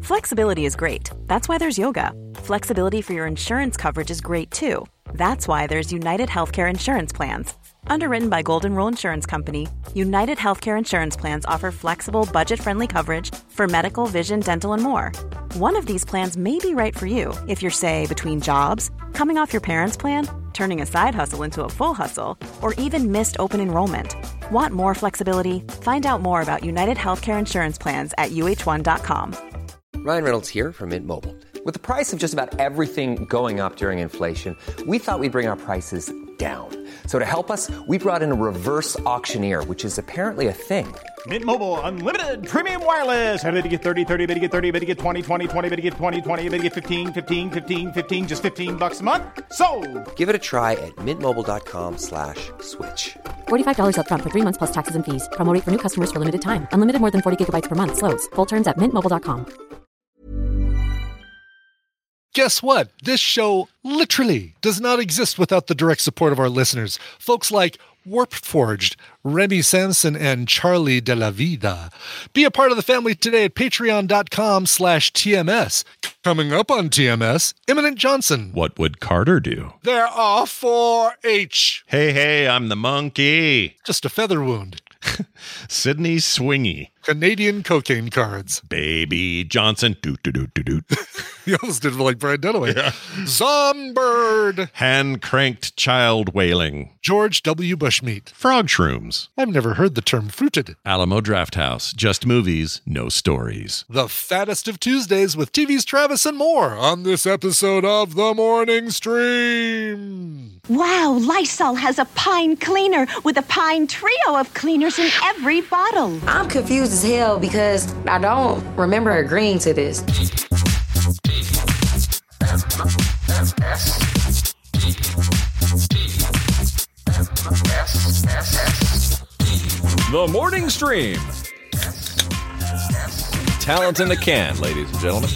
Flexibility is great. That's why there's yoga. Flexibility for your insurance coverage is great too. That's why there's United Healthcare Insurance Plans. Underwritten by Golden Rule Insurance Company, United Healthcare Insurance Plans offer flexible, budget-friendly coverage for medical, vision, dental, and more. One of these plans may be right for you if you're, say, between jobs, coming off your parents' plan, turning a side hustle into a full hustle, or even missed open enrollment. Want more flexibility? Find out more about United Healthcare Insurance Plans at uh1.com. Ryan Reynolds here from Mint Mobile. With the price of just about everything going up during inflation, we thought we'd bring our prices down. So to help us, we brought in a reverse auctioneer, which is apparently a thing. Mint Mobile Unlimited Premium Wireless. How to get 30, 30, bit to get 30, bit to get 20, 20, 20, bit to get 20, 20, bit to get 15, 15, 15, 15, just $15 a month? Sold! Give it a try at mintmobile.com/switch. $45 up front for 3 months plus taxes and fees. Promo rate for new customers for limited time. Unlimited more than 40 gigabytes per month. Slows full terms at mintmobile.com. Guess what? This show literally does not exist without the direct support of our listeners. Folks like Warpforged, Remy Sanson, and Charlie de la Vida. Be a part of the family today at patreon.com/TMS. Coming up on TMS, Imminent Johnson. What would Carter do? There are 4H. Hey, I'm the monkey. Just a feather wound. Sydney Swingy. Canadian cocaine cards. Baby Johnson. Doot. You almost did it like Brian Dunaway. Yeah. Zombird. Hand-cranked child wailing. George W. Bushmeat. Frog shrooms. I've never heard the term fruited. Alamo Drafthouse. Just movies, no stories. The fattest of Tuesdays with TV's Travis and more on this episode of The Morning Stream. Wow, Lysol has a pine cleaner with a pine trio of cleaners in every bottle. I'm confused as hell because I don't remember agreeing to this. The Morning Stream. Talent in the can, ladies and gentlemen.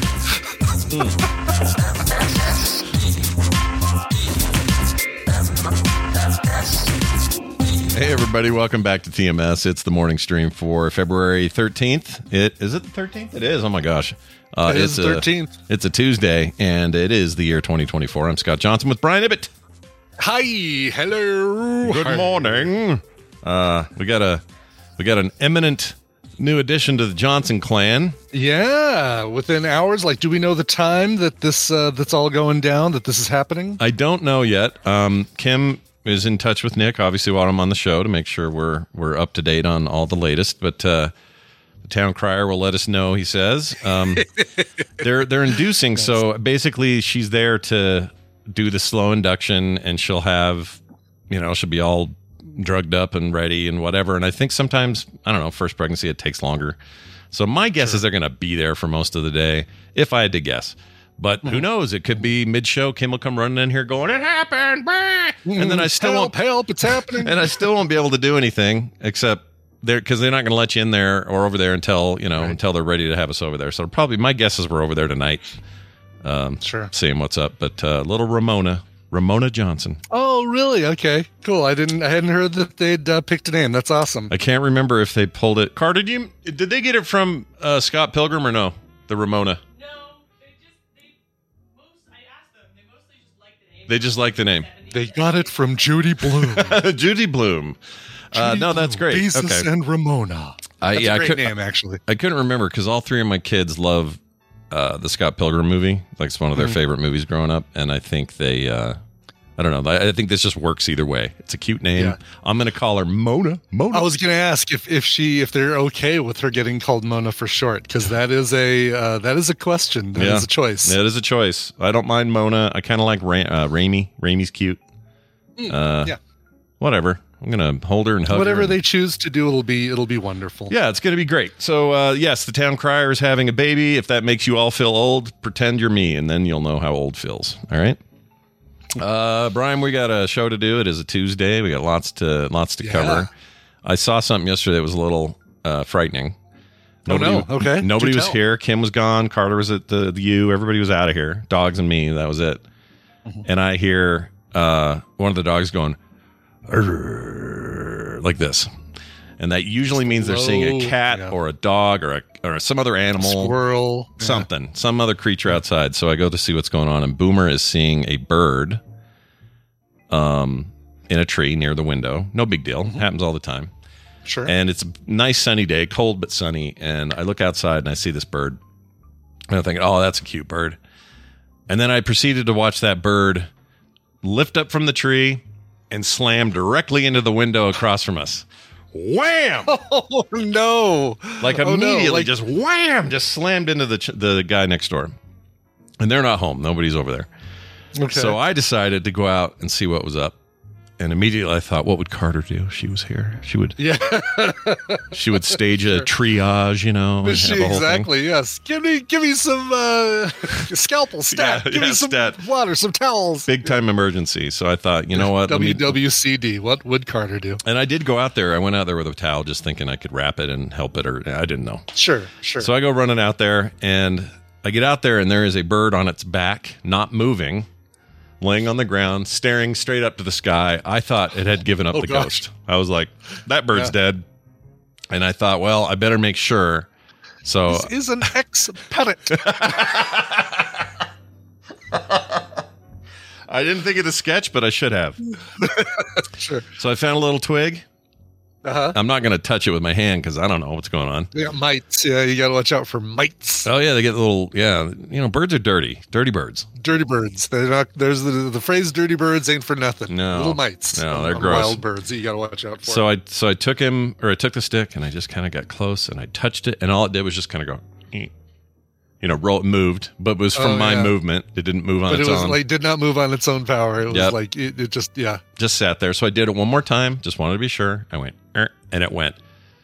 Hey, everybody. Welcome back to TMS. It's the morning stream for February 13th. Is it the 13th? It is. Oh, my gosh. It's 13th. It's a Tuesday, and it is the year 2024. I'm Scott Johnson with Brian Ibbett. Hi. Hello. Good morning. We got an eminent new addition to the Johnson clan. Yeah. Within hours. Like, do we know the time that this that's all going down, that this is happening? I don't know yet. Kim is in touch with Nick, obviously, while I'm on the show to make sure we're up to date on all the latest. But the town crier will let us know, he says. They're inducing, so basically she's there to do the slow induction, and she'll have, she'll be all drugged up and ready and whatever. And I think sometimes, I don't know, first pregnancy, it takes longer. So my guess is they're going to be there for most of the day, if I had to guess. But who knows? It could be mid-show. Kim will come running in here going, "It happened!" And then I still won't help. It's happening, and I still won't be able to do anything except because they're not going to let you in there or over there until until they're ready to have us over there. So probably my guess is we're over there tonight, seeing what's up. But little Ramona Johnson. Oh, really? Okay, cool. I hadn't heard that they'd picked a name. That's awesome. I can't remember if they pulled it. Carter, did they get it from Scott Pilgrim or no? The Ramona. They just like the name. They got it from Judy Bloom. Judy Bloom. No, that's great. Beezus and Ramona. That's a great name, actually. I couldn't remember because all three of my kids love the Scott Pilgrim movie. Like, it's one of their favorite movies growing up. And I think they, I don't know. I think this just works either way. It's a cute name. Yeah. I'm going to call her Mona. I was going to ask if they're okay with her getting called Mona for short, because that is a question. That is a choice. That is a choice. I don't mind Mona. I kind of like Raimi. Raimi's cute. Yeah. Whatever. I'm going to hold her and hug her. Whatever they choose to do, it'll be wonderful. Yeah, it's going to be great. So, yes, the town crier is having a baby. If that makes you all feel old, pretend you're me, and then you'll know how old feels. All right? Brian, we got a show to do. It is a Tuesday. We got lots to cover. I saw something yesterday that was a little frightening. Okay. Nobody was here. Kim was gone. Carter was at the U. Everybody was out of here. Dogs and me. That was it. Mm-hmm. And I hear one of the dogs going like this. And that usually means they're seeing a cat or a dog or some other animal. Squirrel. Something. Some other creature outside. So I go to see what's going on, and Boomer is seeing a bird in a tree near the window. No big deal. Happens all the time. Sure. And it's a nice sunny day, cold but sunny, and I look outside and I see this bird. And I'm thinking, oh, that's a cute bird. And then I proceeded to watch that bird lift up from the tree and slam directly into the window across from us. Wham! Oh, no. Like immediately, just wham! Just slammed into the guy next door. And they're not home. Nobody's over there. Okay. So I decided to go out and see what was up. And immediately I thought, what would Carter do? She was here. She would she would stage a triage, and have a whole exactly, thing. Yes. Give me some scalpel stat. Give me some water, some towels. Big time emergency. So I thought, you know what? WWCD. What would Carter do? And I did go out there. I went out there with a towel just thinking I could wrap it and help it, or I didn't know. Sure. So I go running out there, and I get out there, and there is a bird on its back, not moving, laying on the ground, staring straight up to the sky. I thought it had given up the ghost. I was like, that bird's dead. And I thought, well, I better make sure. So this is an ex-parrot. I didn't think of the sketch, but I should have. Sure. So I found a little twig. I'm not going to touch it with my hand because I don't know what's going on. They got mites. Yeah, you got to watch out for mites. Oh, yeah, they get little, birds are dirty. Dirty birds. Dirty birds. They're not, there's the phrase dirty birds ain't for nothing. No. Little mites. No, they're gross. Wild birds that you got to watch out for. So I took the stick, and I just kind of got close, and I touched it, and all it did was just kind of go, roll. It moved, but it was from my movement. It didn't move on its own. But it was did not move on its own power. It was like, it just, just sat there. So I did it one more time. Just wanted to be sure. I went, and it went,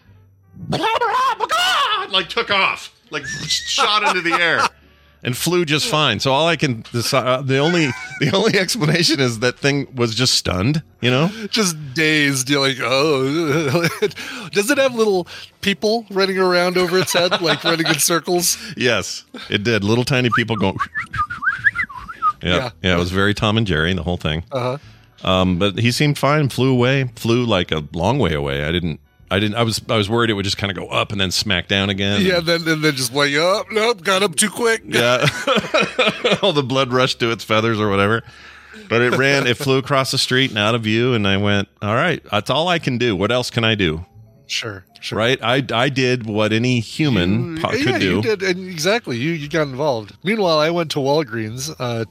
like took off, like shot into the air, and flew just fine. So all I can decide, the only explanation is that thing was just stunned, just dazed. You're like, oh, does it have little people running around over its head, like running in circles? Yes, it did. Little tiny people going. Yeah, it was very Tom and Jerry, the whole thing. But he seemed fine. Flew away. Flew like a long way away. I was worried it would just kind of go up and then smack down again. Yeah, and then just like, oh, nope, got up too quick. Yeah. All the blood rushed to its feathers or whatever. But it flew across the street and out of view, and I went, all right, that's all I can do. What else can I do? Sure. Right? I did what any human could do. You did, and exactly. You got involved. Meanwhile, I went to Walgreens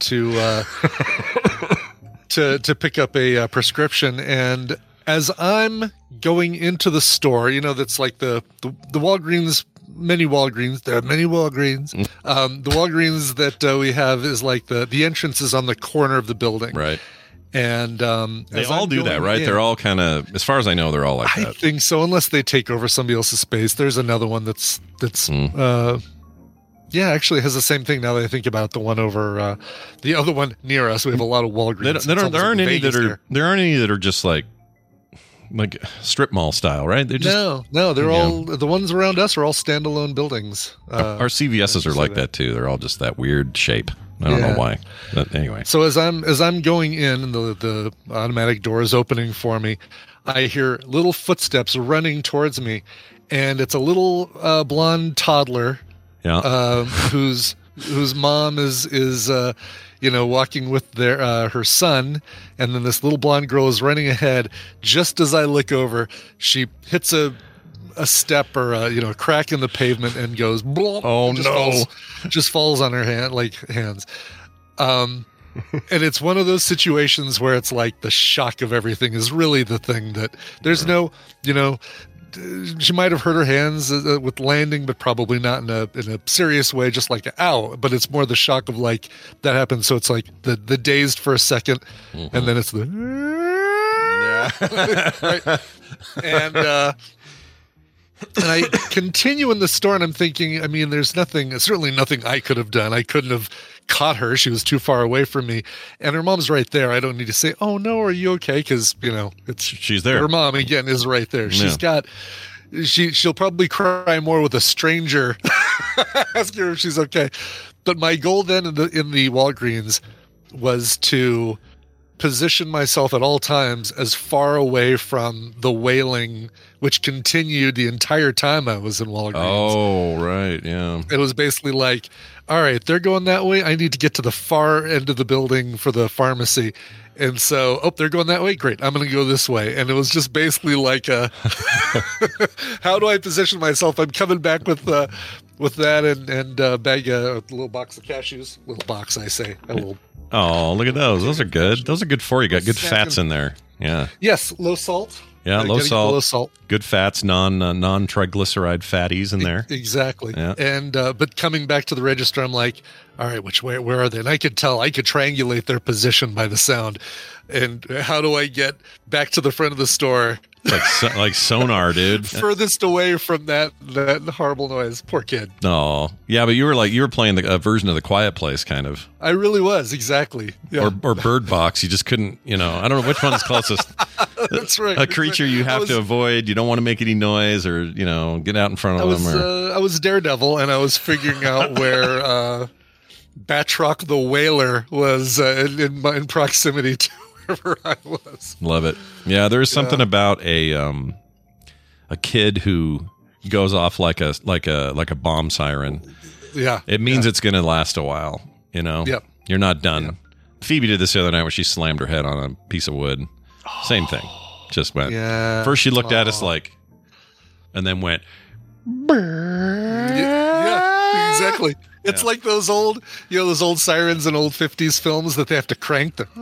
to pick up a prescription, and as I'm going into the store, that's like the Walgreens, many Walgreens. There are many Walgreens. The Walgreens that we have is like the entrance is on the corner of the building. Right. And they all do that, right? They're all kind of, as far as I know, they're all like that. I think so, unless they take over somebody else's space. There's another one that's actually has the same thing now that I think about it. The one over, the other one near us. We have a lot of Walgreens. There aren't any that are just like strip mall style, right? They're just, no, they're all, the ones around us are all standalone buildings. Our CVSs are like that too. They're all just that weird shape. I don't know why, but anyway. So as I'm going in, and the automatic door is opening for me, I hear little footsteps running towards me, and it's a little blonde toddler, whose mom is walking with her son, and then this little blonde girl is running ahead. Just as I look over, she hits a step or a crack in the pavement and goes, oh no, just falls on her hands. And it's one of those situations where it's like the shock of everything is really the thing that there's no, she might have hurt her hands with landing, but probably not in a serious way, just like ow. But it's more the shock of like that happens. So it's like the dazed for a second, and then it's the right? And I continue in the store, and I'm thinking, I mean, there's certainly nothing I could have done. I couldn't have caught her. She was too far away from me, and her mom's right there. I don't need to say, oh no, are you okay? Because she's there. Her mom again is right there. She'll probably cry more with a stranger asking her if she's okay. But my goal then in the Walgreens was to position myself at all times as far away from the wailing, which continued the entire time I was in Walgreens. Oh, right. Yeah. It was basically like, all right, they're going that way. I need to get to the far end of the building for the pharmacy. And so, they're going that way. Great. I'm going to go this way. And it was just basically like, how do I position myself? I'm coming back with that and bag a little box of cashews. Little box, I say. A little. Oh, look at those. Those are good. Those are good for you. Got good fats in there. Yeah. Yes. Low salt. Yeah. Low salt. Low salt. Good fats, non-triglyceride fatties in there. Exactly. Yeah. And, but coming back to the register, I'm like, all right, where are they? And I could triangulate their position by the sound. And how do I get back to the front of the store? Like sonar, dude. Furthest away from that horrible noise. Poor kid. Oh, yeah, but you were playing the version of The Quiet Place, kind of. I really was, exactly. Yeah. Or Bird Box. You just couldn't, I don't know which one is closest. That's right. A creature you have to avoid. You don't want to make any noise, or get out in front of them. I was Daredevil, and I was figuring out where Batroc the Whaler was in proximity to wherever I was. Love it. Yeah, there's something about a kid who goes off like a bomb siren. Yeah, it means it's going to last a while. Yep. You're not done. Yep. Phoebe did this the other night where she slammed her head on a piece of wood. Same thing. Just went. Yeah. First she looked at us and then went. Yeah, exactly. It's like those old sirens in old 50s films that they have to crank the.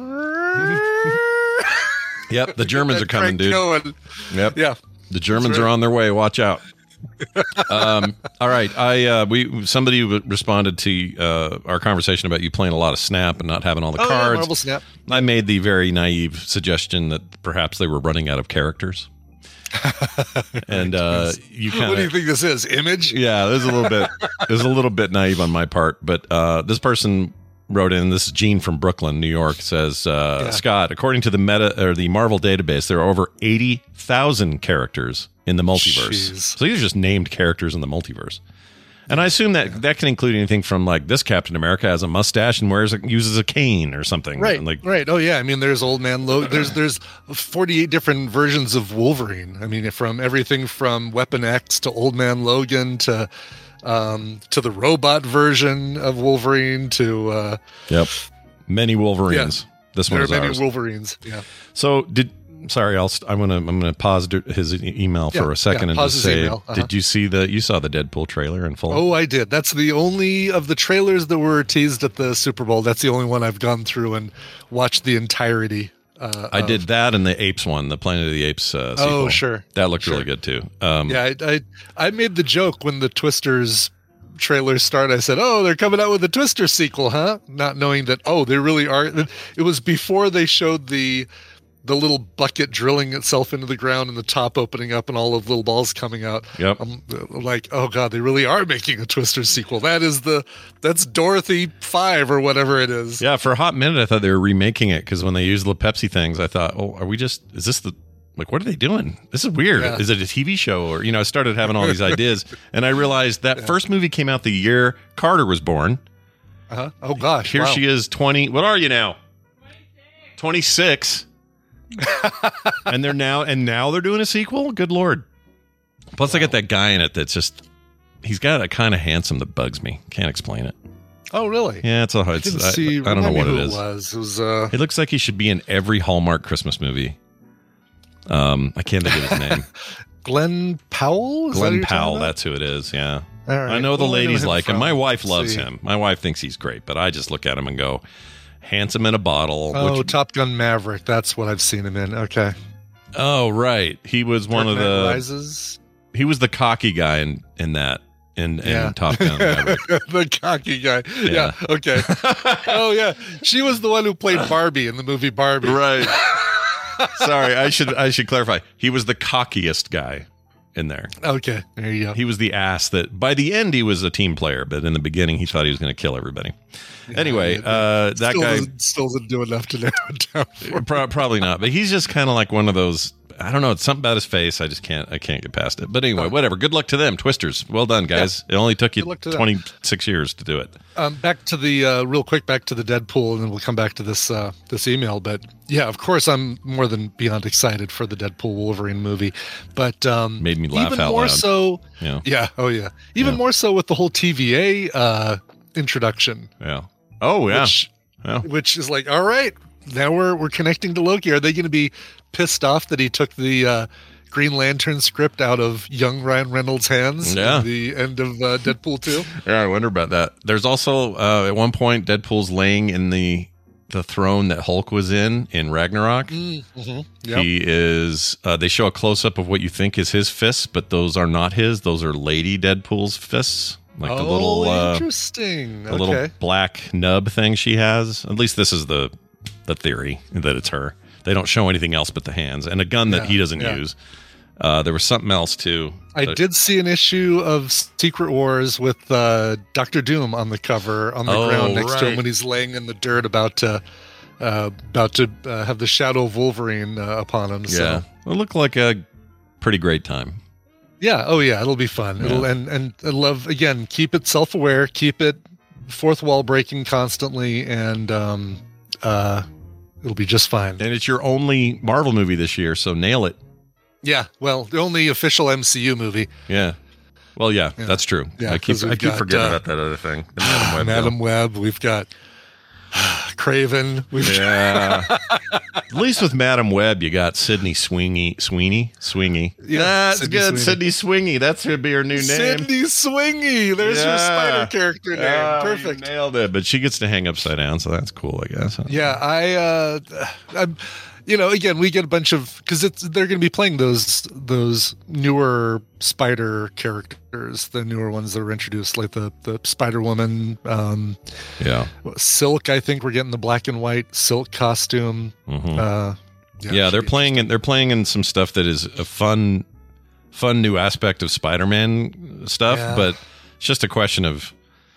Yep, the Germans are coming, dude. Going. Yep. Yeah. The Germans are on their way. Watch out. All right. Somebody responded to our conversation about you playing a lot of Snap and not having all the cards. Yeah, Marvel Snap. I made the very naive suggestion that perhaps they were running out of characters. And you kind of. What do you think this is? Image? Yeah, there's a little bit. There's a little bit naive on my part, but this person wrote in. This is Gene from Brooklyn, New York. Says Scott, according to the Marvel database, there are over 80,000 characters in the multiverse. Jeez. So these are just named characters in the multiverse. And I assume that can include anything from like this Captain America has a mustache and uses a cane or something. Right. Right. Oh yeah. I mean, there's Old Man Logan. There's 48 different versions of Wolverine. I mean, from everything from Weapon X to Old Man Logan to the robot version of Wolverine to many Wolverines. Yeah, this one is there are many ours. Wolverines. Yeah. So I'm gonna pause his email for a second and just say, did you see you saw the Deadpool trailer in full? Oh, I did. That's the only of the trailers that were teased at the Super Bowl. That's the only one I've gone through and watched the entirety. I did that and the Apes one, the Planet of the Apes sequel. Oh, sure. That looked really good too. I made the joke when the Twisters trailers started. I said, "Oh, they're coming out with a Twister sequel, huh?" Not knowing that, they really are. It was before they showed the little bucket drilling itself into the ground and the top opening up and all of the little balls coming out. Yep. I'm like, oh God, they really are making a Twister sequel. That's Dorothy 5 or whatever it is. Yeah, for a hot minute I thought they were remaking it because when they used the Pepsi things, I thought, is this what are they doing? This is weird. Yeah. Is it a TV show? Or, I started having all these ideas and I realized that first movie came out the year Carter was born. Uh-huh. Oh gosh. Here she is 20. What are you now? 26. and now they're doing a sequel. Good Lord. Plus I got that guy in it that's just, he's got a kind of handsome that bugs me. Can't explain it. Oh really? Yeah, I don't know what it is. It was it looks like he should be in every Hallmark Christmas movie. I can't think of his name. Glenn Powell? Glenn Powell, that's who it is. Yeah. All right. I know the ladies like him. My wife loves see. him. My wife thinks he's great, but I just look at him and go, handsome in a bottle. Oh, Top Gun Maverick. That's what I've seen him in. Okay. Oh, right. He was one of the Rises. He was the cocky guy in that in Top Gun Maverick. The cocky guy. Yeah. Okay. Oh yeah. She was the one who played Barbie in the movie Barbie. Right. Sorry, I should clarify. He was the cockiest guy in there. Okay, there you go. He was the ass that by the end he was a team player, but in the beginning he thought he was going to kill everybody. Yeah, anyway, that guy still doesn't do enough to narrow it down. Probably not, but he's just kind of like one of those I don't know. It's something about his face. I can't get past it. But anyway, whatever. Good luck to them. Twisters. Well done, guys. It only took you 26 years to do it. Back to the real quick, back to the Deadpool, and then we'll come back to this email. But yeah, of course, I'm more than beyond excited for the Deadpool Wolverine movie. But made me laugh even out more loud. So, yeah. Oh yeah. Even more so with the whole TVA introduction. Yeah. Oh yeah. Which is like, all right, now we're connecting to Loki. Are they going to be pissed off that he took the Green Lantern script out of young Ryan Reynolds' hands at the end of Deadpool 2? Yeah, I wonder about that. There's also at one point Deadpool's laying in the throne that Hulk was in Ragnarok. Mm-hmm. Yep. He is. They show a close up of what you think is his fists, but those are not his. Those are Lady Deadpool's fists. Like the little interesting. The little black nub thing she has. At least this is the theory that it's her. They don't show anything else but the hands and a gun that he doesn't use. There was something else too. I did see an issue of Secret Wars with Dr. Doom on the cover on the ground next to him when he's laying in the dirt about to have the shadow of Wolverine upon him. Yeah, So. It looked like a pretty great time. Yeah. Oh yeah. It'll be fun. Yeah. It'll and I love, again, keep it self-aware, keep it fourth wall breaking constantly, and it'll be just fine. And it's your only Marvel movie this year, so nail it. Yeah. Well, the only official MCU movie. Yeah. Well, yeah. That's true. Yeah, I keep forgetting about that other thing. The Madam Web. Web. We've got Craven. At least with Madam Web, you got Sydney Sweeney. Yeah, that's Sydney good. Sweeney. Sydney Sweeney. That should be her new name. Sydney Sweeney. There's your spider character name. Yeah, Perfect. you nailed it. But she gets to hang upside down, so that's cool, I guess. Yeah, I'm. Again, we get a bunch of, because they're going to be playing those newer Spider characters, the newer ones that were introduced, like the Spider Woman. Silk. I think we're getting the black and white Silk costume. Mm-hmm. They're playing in some stuff that is a fun new aspect of Spider-Man stuff, but it's just a question of,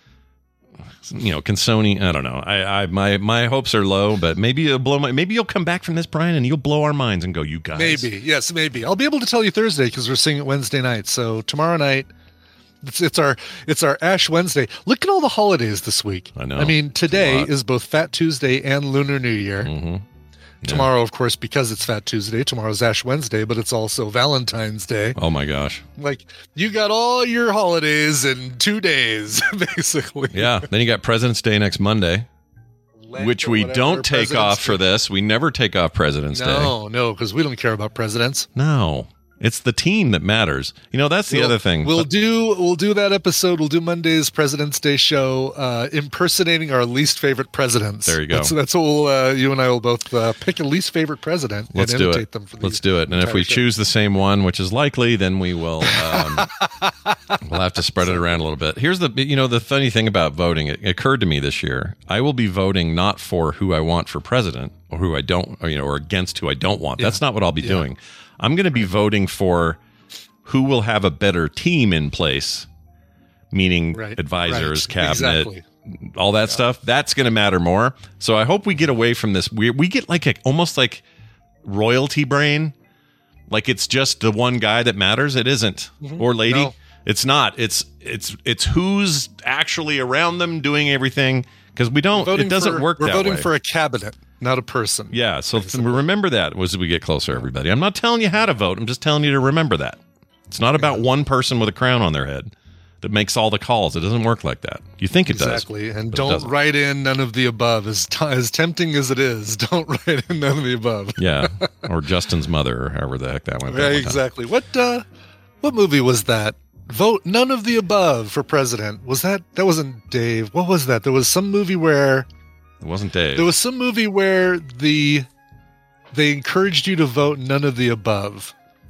can Sony? I don't know. My hopes are low, but maybe you'll come back from this, Brian, and you'll blow our minds and go, you guys. Maybe. I'll be able to tell you Thursday because we're seeing it Wednesday night. So tomorrow night, it's our Ash Wednesday. Look at all the holidays this week. I know. I mean, today is both Fat Tuesday and Lunar New Year. Mm-hmm. Yeah. Tomorrow, of course, because it's Fat Tuesday, tomorrow's Ash Wednesday, but it's also Valentine's Day. Oh my gosh. Like, you got all your holidays in 2 days, basically. Yeah. Then you got President's Day next Monday, which we don't take off for this. We never take off President's Day. No, because we don't care about presidents. No. It's the team that matters. That's the other thing. We'll do that episode. We'll do Monday's President's Day show, impersonating our least favorite presidents. There you go. That's what you and I will both pick a least favorite president. Let's and do imitate it. Them for Let's do it. And if we choose the same one, which is likely, then we will. We'll have to spread it around a little bit. Here's the funny thing about voting. It occurred to me this year. I will be voting not for who I want for president or who I don't, or against who I don't want. That's not what I'll be doing. I'm going to be voting for who will have a better team in place, meaning advisors, cabinet, all that stuff. That's going to matter more. So I hope we get away from this. We get like almost like royalty brain, like it's just the one guy that matters. It isn't, or lady. No. It's not. It's who's actually around them doing everything. Because we don't. It doesn't work that way. We're voting for a cabinet, not a person. Yeah, so remember that as we get closer, everybody. I'm not telling you how to vote. I'm just telling you to remember that. It's not about one person with a crown on their head that makes all the calls. It doesn't work like that. You think it does. Exactly. And don't write in none of the above. As tempting as it is, don't write in none of the above. Yeah, or Justin's mother, or however the heck that went. Yeah, exactly. What movie was that? Vote none of the above for president. That wasn't Dave. What was that? There was some movie where it wasn't Dave. There was some movie where they encouraged you to vote none of the above.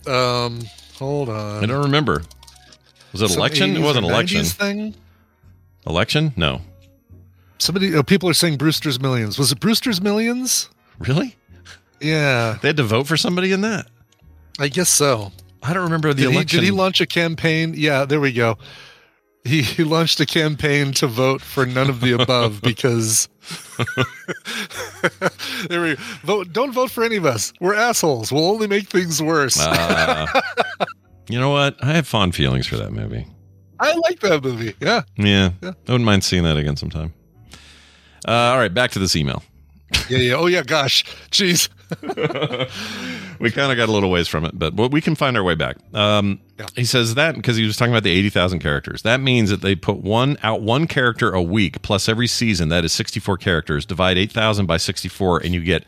Hold on. I don't remember. Was it election? It wasn't election. Thing? Election? No. People are saying Brewster's Millions. Was it Brewster's Millions? Really? Yeah. They had to vote for somebody in that? I guess so. I don't remember the election. Did he launch a campaign? Yeah, there we go. he launched a campaign to vote for none of the above because don't vote for any of us. We're assholes. We'll only make things worse. You know what? I have fond feelings for that movie. I like that movie. Yeah. I wouldn't mind seeing that again sometime. All right, back to this email. Yeah. Oh, yeah, gosh. Jeez. We kind of got a little ways from it, but we can find our way back. He says that because he was talking about the 80,000 characters. That means that they put one character a week, plus every season, that is 64 characters. Divide 8,000 by 64, and you get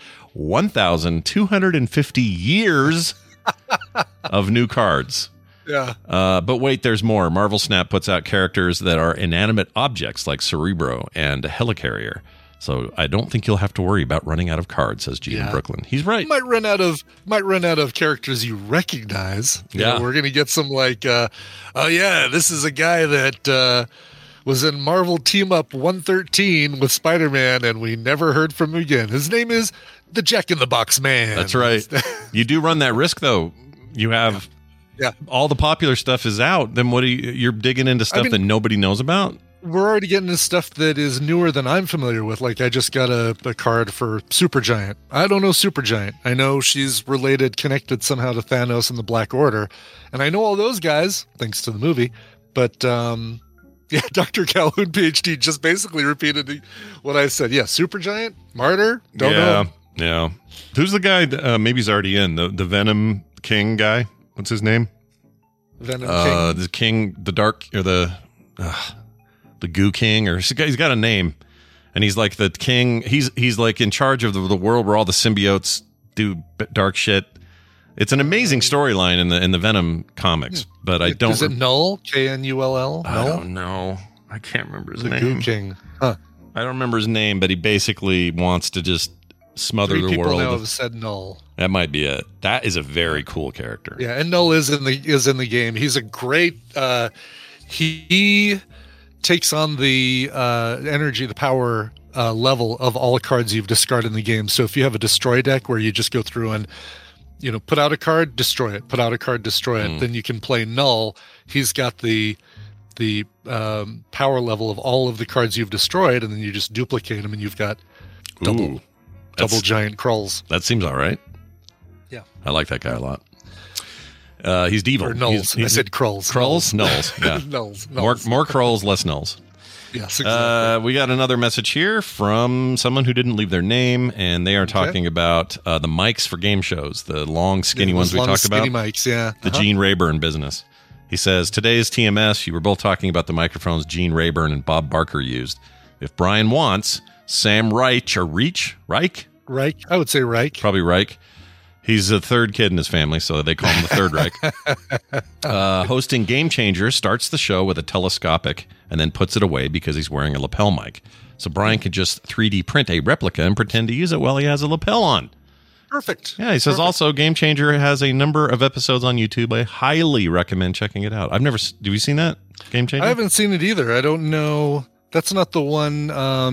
1,250 years of new cards. Yeah. But wait, there's more. Marvel Snap puts out characters that are inanimate objects like Cerebro and Helicarrier. So I don't think you'll have to worry about running out of cards, says Gene in Brooklyn. He's right. Might run out of characters you recognize. You know, we're gonna get some like, this is a guy that was in Marvel Team Up 113 with Spider-Man, and we never heard from him again. His name is the Jack in the Box Man. That's right. You do run that risk, though. You have all the popular stuff is out. Then what you're digging into stuff that nobody knows about? We're already getting into stuff that is newer than I'm familiar with. Like I just got a card for Supergiant. I don't know Supergiant. I know she's connected somehow to Thanos and the Black Order. And I know all those guys, thanks to the movie. But Dr. Calhoun, PhD, just basically repeated what I said. Yeah, Supergiant, Martyr, don't know. Yeah. Who's the guy, maybe he's already in, the Venom King guy? What's his name? Venom King? The King, the Dark, or the Goo King, or he's got a name, and he's like the king. He's like in charge of the world where all the symbiotes do dark shit. It's an amazing storyline in the Venom comics, but I don't. Is it Null? K-N-U-L-L? I don't know. I can't remember his name. The Goo King. Huh. I don't remember his name, but he basically wants to just smother the world. People now have said Null. That might be it. That is a very cool character. Yeah, and Null is in the game. He's a great. He takes on the energy, the power level of all the cards you've discarded in the game. So if you have a destroy deck where you just go through and put out a card, destroy it, put out a card, destroy it, then you can play Null. He's got the power level of all of the cards you've destroyed, and then you just duplicate them, and you've got double giant Krulls. That seems all right. Yeah, I like that guy a lot. He's Devil. Or Nulls. I said Krulls. Krulls? Nulls. Yeah. Nulls. More Krulls, less Nulls. Yes, exactly. We got another message here from someone who didn't leave their name, and they are talking about the mics for game shows, the long, skinny ones we talked about. Skinny mics, yeah. The Gene Rayburn business. He says, today's TMS, you were both talking about the microphones Gene Rayburn and Bob Barker used. If Brian wants, Sam Reich, or Reich? I would say Reich. Probably Reich. He's the third kid in his family, so they call him the third Reich. Hosting Game Changer starts the show with a telescopic and then puts it away because he's wearing a lapel mic. So Brian can just 3D print a replica and pretend to use it while he has a lapel on. Perfect. Yeah, he says also Game Changer has a number of episodes on YouTube. I highly recommend checking it out. Have you seen that, Game Changer? I haven't seen it either. I don't know. That's not the one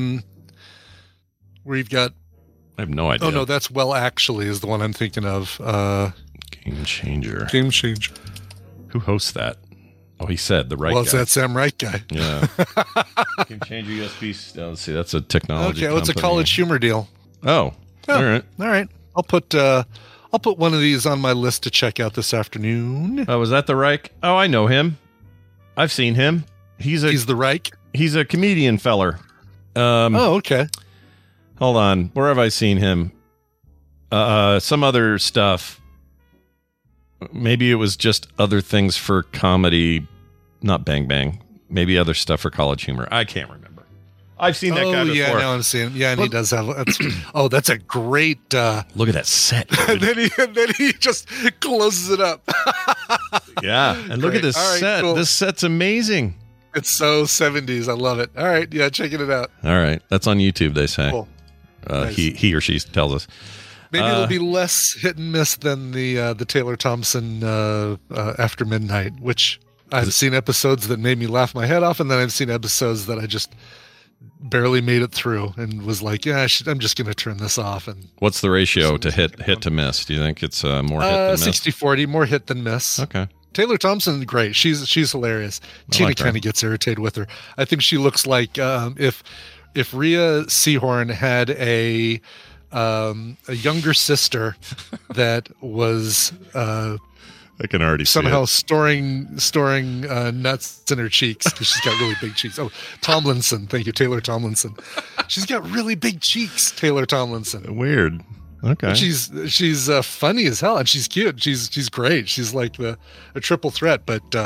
where you've got... I have no idea. Oh, no, that's Well Actually is the one I'm thinking of. Game Changer. Who hosts that? Oh, he said the right guy. Well, it's that Sam Reich guy. Yeah. Game Changer USB. Let's see. That's a technology Okay, well, it's a College Humor deal. Oh, all right. All right. I'll put one of these on my list to check out this afternoon. Oh, was that the Reich? Oh, I know him. I've seen him. He's the Reich? He's a comedian feller. Okay. Hold on. Where have I seen him? Some other stuff. Maybe it was just other things for comedy. Not Bang Bang. Maybe other stuff for College Humor. I can't remember. I've seen that guy before. Yeah, now I'm seeing. Yeah, and he does have. That's a great. Look at that set. and then he just closes it up. Yeah, and look at this set. Cool. This set's amazing. It's so 70s. I love it. All right, yeah, checking it out. All right, that's on YouTube. They say. Cool. Nice. He or she tells us. Maybe it'll be less hit and miss than the Taylor Thompson After Midnight, which I've seen episodes that made me laugh my head off, and then I've seen episodes that I just barely made it through and was like, yeah, I'm just going to turn this off. And what's the ratio to hit to miss? Do you think it's more hit than miss? 60-40, more hit than miss. Okay. Taylor Thompson, great. She's hilarious. Tina like her. kind of gets irritated with her. I think she looks like if Rhea Seehorn had a younger sister that was I can already somehow see storing nuts in her cheeks because she's got really big cheeks. Oh, Tomlinson. Thank you, Taylor Tomlinson. She's got really big cheeks, Taylor Tomlinson. it. Weird. Okay. But she's funny as hell, and she's cute. She's great. She's like a triple threat. But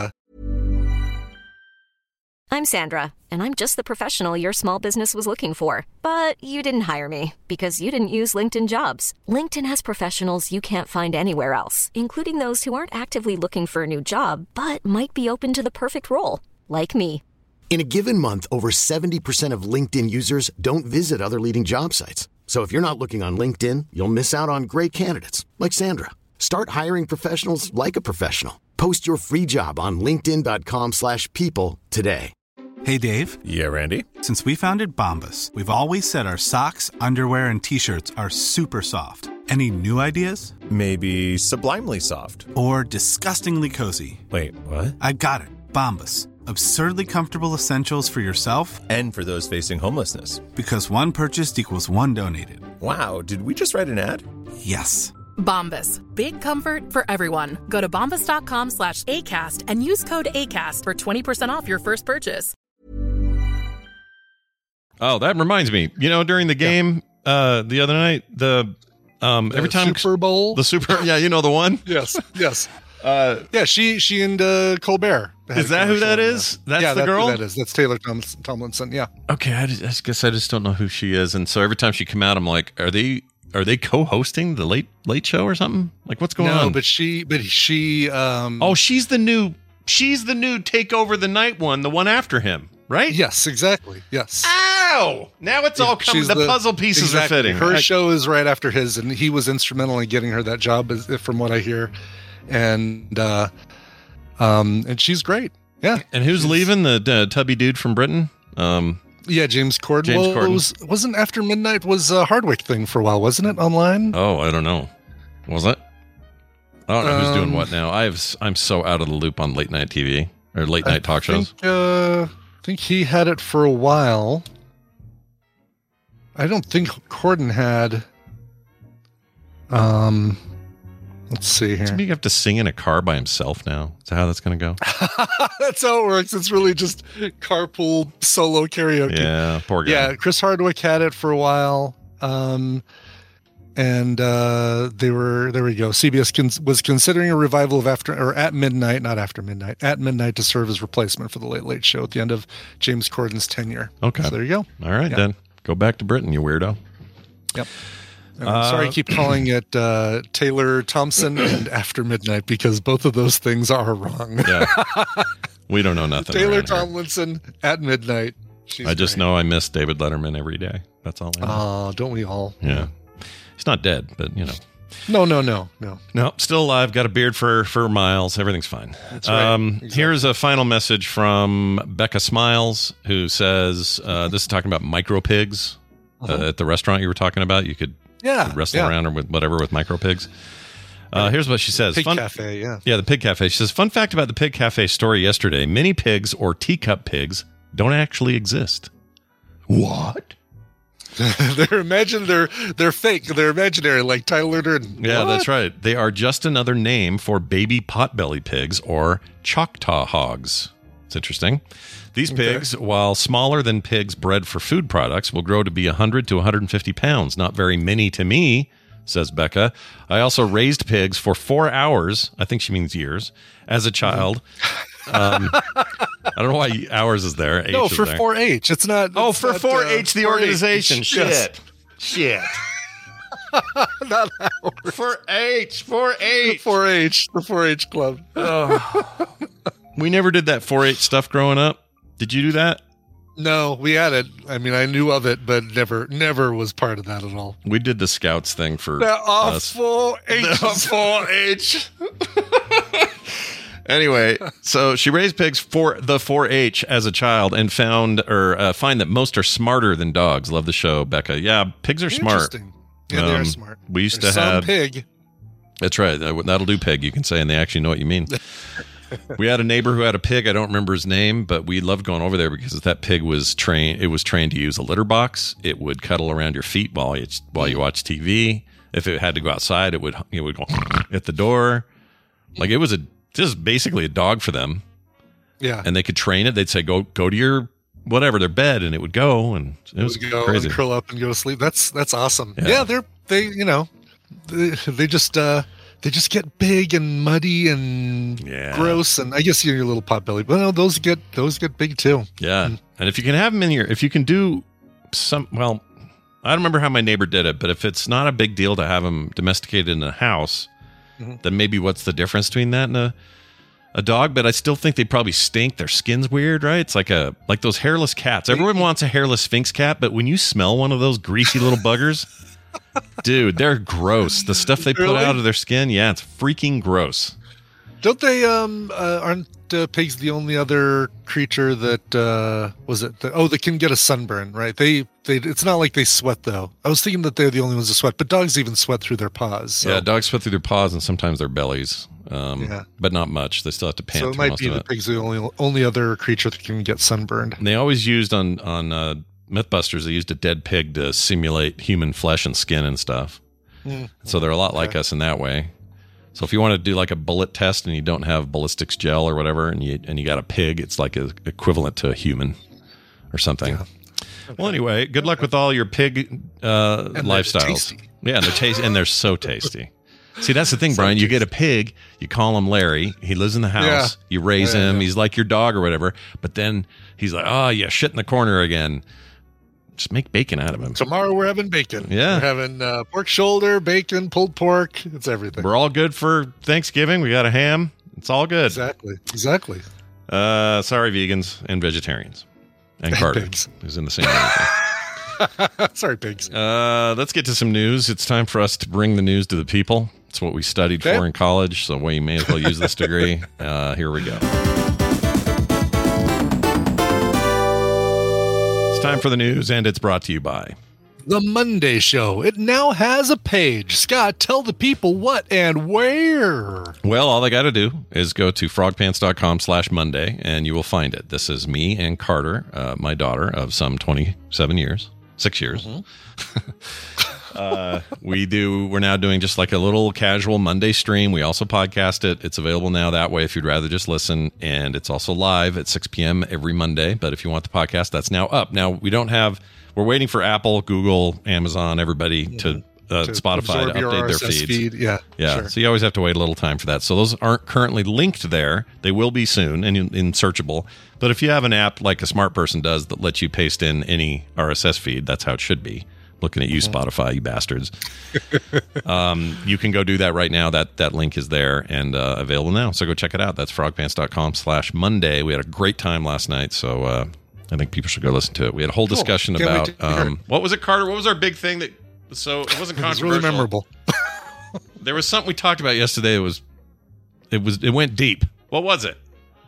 I'm Sandra, and I'm just the professional your small business was looking for. But you didn't hire me because you didn't use LinkedIn Jobs. LinkedIn has professionals you can't find anywhere else, including those who aren't actively looking for a new job, but might be open to the perfect role, like me. In a given month, over 70% of LinkedIn users don't visit other leading job sites. So if you're not looking on LinkedIn, you'll miss out on great candidates like Sandra. Start hiring professionals like a professional. Post your free job on linkedin.com/people today. Hey, Dave. Yeah, Randy. Since we founded Bombas, we've always said our socks, underwear, and T-shirts are super soft. Any new ideas? Maybe sublimely soft. Or disgustingly cozy. Wait, what? I got it. Bombas. Absurdly comfortable essentials for yourself And for those facing homelessness. because one purchased equals one donated. Wow, did we just write an ad? Yes. Bombas. Big comfort for everyone. Go to bombas.com/ACAST and use code ACAST for 20% off your first purchase. Oh, that reminds me. During the game the other night, every time Super Bowl, the one. yes. Yeah, she and Colbert. Is that who that is? That's the girl? Who that is. That's Taylor Tomlinson. Yeah. Okay, I guess I just don't know who she is, and so every time she come out, I'm like, are they co-hosting the late show or something? Like, what's going on? No, but she. Oh, she's the new Take Over the Night one, the one after him, right? Yes, exactly. Yes. Ow! Now it's all coming. The puzzle pieces are fitting. Her show is right after his, and he was instrumental in getting her that job, from what I hear. And she's great. Yeah. And who's leaving? The tubby dude from Britain? Yeah, James Corden. Wasn't After Midnight was a Hardwick thing for a while, wasn't it, online? Oh, I don't know. Was it? I don't know who's doing what now. I'm so out of the loop on late night TV or late night talk shows. I think he had it for a while. I don't think Corden had. Let's see here. Maybe you have to sing in a car by himself now. Is that how that's going to go? That's how it works. It's really just carpool solo karaoke. Yeah, poor guy. Yeah, Chris Hardwick had it for a while. And there we go. CBS was considering a revival of At Midnight to serve as replacement for the Late Late Show at the end of James Corden's tenure. Okay. So there you go. All right, then. Go back to Britain, you weirdo. Yep. Sorry, I keep calling it Taylor Thompson and After Midnight because both of those things are wrong. Yeah. We don't know nothing. Taylor Tomlinson at midnight. I just know I miss David Letterman every day. That's all I know. Oh, don't we all? Yeah. He's not dead, but No, still alive, got a beard for miles. Everything's fine. That's right. Exactly. Here's a final message from Becca Smiles, who says, this is talking about micro pigs at the restaurant you were talking about. You could wrestle around or with micro pigs. Here's what she says. Pig Cafe, Yeah, the Pig Cafe. She says, fun fact about the Pig Cafe story yesterday. Mini pigs or teacup pigs don't actually exist. What? They're fake. They're imaginary, like Tyler Durden. Yeah, What? that's right. They are just another name for baby potbelly pigs or Choctaw hogs. It's interesting. These pigs, while smaller than pigs bred for food products, will grow to be 100 to 150 pounds. Not very many to me, says Becca. I also raised pigs for 4 hours, I think she means years, as a child. I don't know why hours is there. H no, is for there. 4-H. It's not. Oh, it's for not, 4-H, the 4-H. organization. Yes. Shit. Not hours. 4-H. 4-H. The 4-H club. We never did that 4-H stuff growing up. Did you do that? No, we had it. I mean, I knew of it, but never was part of that at all. We did the Scouts thing for us. 4-H. 4-H. Anyway, so she raised pigs for the 4-H as a child and find that most are smarter than dogs. Love the show, Becca. Yeah, pigs are smart. Interesting. Yeah, they are smart. We used There's to have some pig. That's right. That'll do, pig. You can say, and they actually know what you mean. We had a neighbor who had a pig. I don't remember his name, but we loved going over there because that pig was trained. It was trained to use a litter box. It would cuddle around your feet while you watch TV. If it had to go outside, it would go at the door. Like it was just basically a dog for them. Yeah. And they could train it. They'd say, go to your whatever, their bed, and it would go, and it was crazy. And curl up and go to sleep. That's awesome. Yeah, they just get big and muddy and gross, and I guess your little pot belly. But no, those get big too. Yeah, and if you can have them if you can do some, well, I don't remember how my neighbor did it, but if it's not a big deal to have them domesticated in a house, then maybe what's the difference between that and a dog? But I still think they probably stink. Their skin's weird, right? It's like those hairless cats. Everyone wants a hairless Sphinx cat, but when you smell one of those greasy little buggers, dude, they're gross. The stuff they put out of their skin, it's freaking gross. Don't they? Aren't pigs the only other creature that that can get a sunburn? Right? They. It's not like they sweat though. I was thinking that they're the only ones that sweat, but dogs even sweat through their paws. So. Yeah, dogs sweat through their paws and sometimes their bellies, but not much. They still have to pant. So it might be the pigs are the only other creature that can get sunburned. And they always used on Mythbusters. They used a dead pig to simulate human flesh and skin and stuff. So they're a lot like us in that way. So if you want to do like a bullet test and you don't have ballistics gel or whatever, and you got a pig, it's like equivalent to a human or something. Yeah. Well, anyway, good luck with all your pig lifestyles. Yeah, and they're tasty, and they're so tasty. See, that's the thing, Brian. You get a pig, you call him Larry. He lives in the house. You raise him. Yeah. He's like your dog or whatever. But then he's like, oh, yeah, shit in the corner again. Just make bacon out of him. Tomorrow we're having bacon. Yeah. We're having pork shoulder, bacon, pulled pork. It's everything. We're all good for Thanksgiving. We got a ham. It's all good. Exactly. Sorry, vegans and vegetarians. And Carter is in the same area. Sorry, pigs. Let's get to some news. It's time for us to bring the news to the people. It's what we studied for in college, so we may as well use this degree. Here we go. It's time for the news, and it's brought to you by The Monday Show. It now has a page. Scott, tell the people what and where. Well, all they got to do is go to frogpants.com/Monday, and you will find it. This is me and Carter, my daughter of some 6 years. We're now doing just like a little casual Monday stream. We also podcast it. It's available now that way if you'd rather just listen. And it's also live at 6 p.m. every Monday. But if you want the podcast, that's now up. Now, we're waiting for Apple, Google, Amazon, everybty to Spotify to update their feeds. Feed. Yeah. Sure. So you always have to wait a little time for that. So those aren't currently linked there. They will be soon and in searchable. But if you have an app like a smart person does that lets you paste in any RSS feed, that's how it should be. Looking at you, Spotify, you bastards. You can go do that right now. That link is there and available now. So go check it out. That's frogpants.com/Monday. We had a great time last night. So I think people should go listen to it. We had a whole discussion about what was it, Carter? What was our big thing that? So it wasn't controversial. It was really memorable. There was something we talked about yesterday. It went deep. What was it?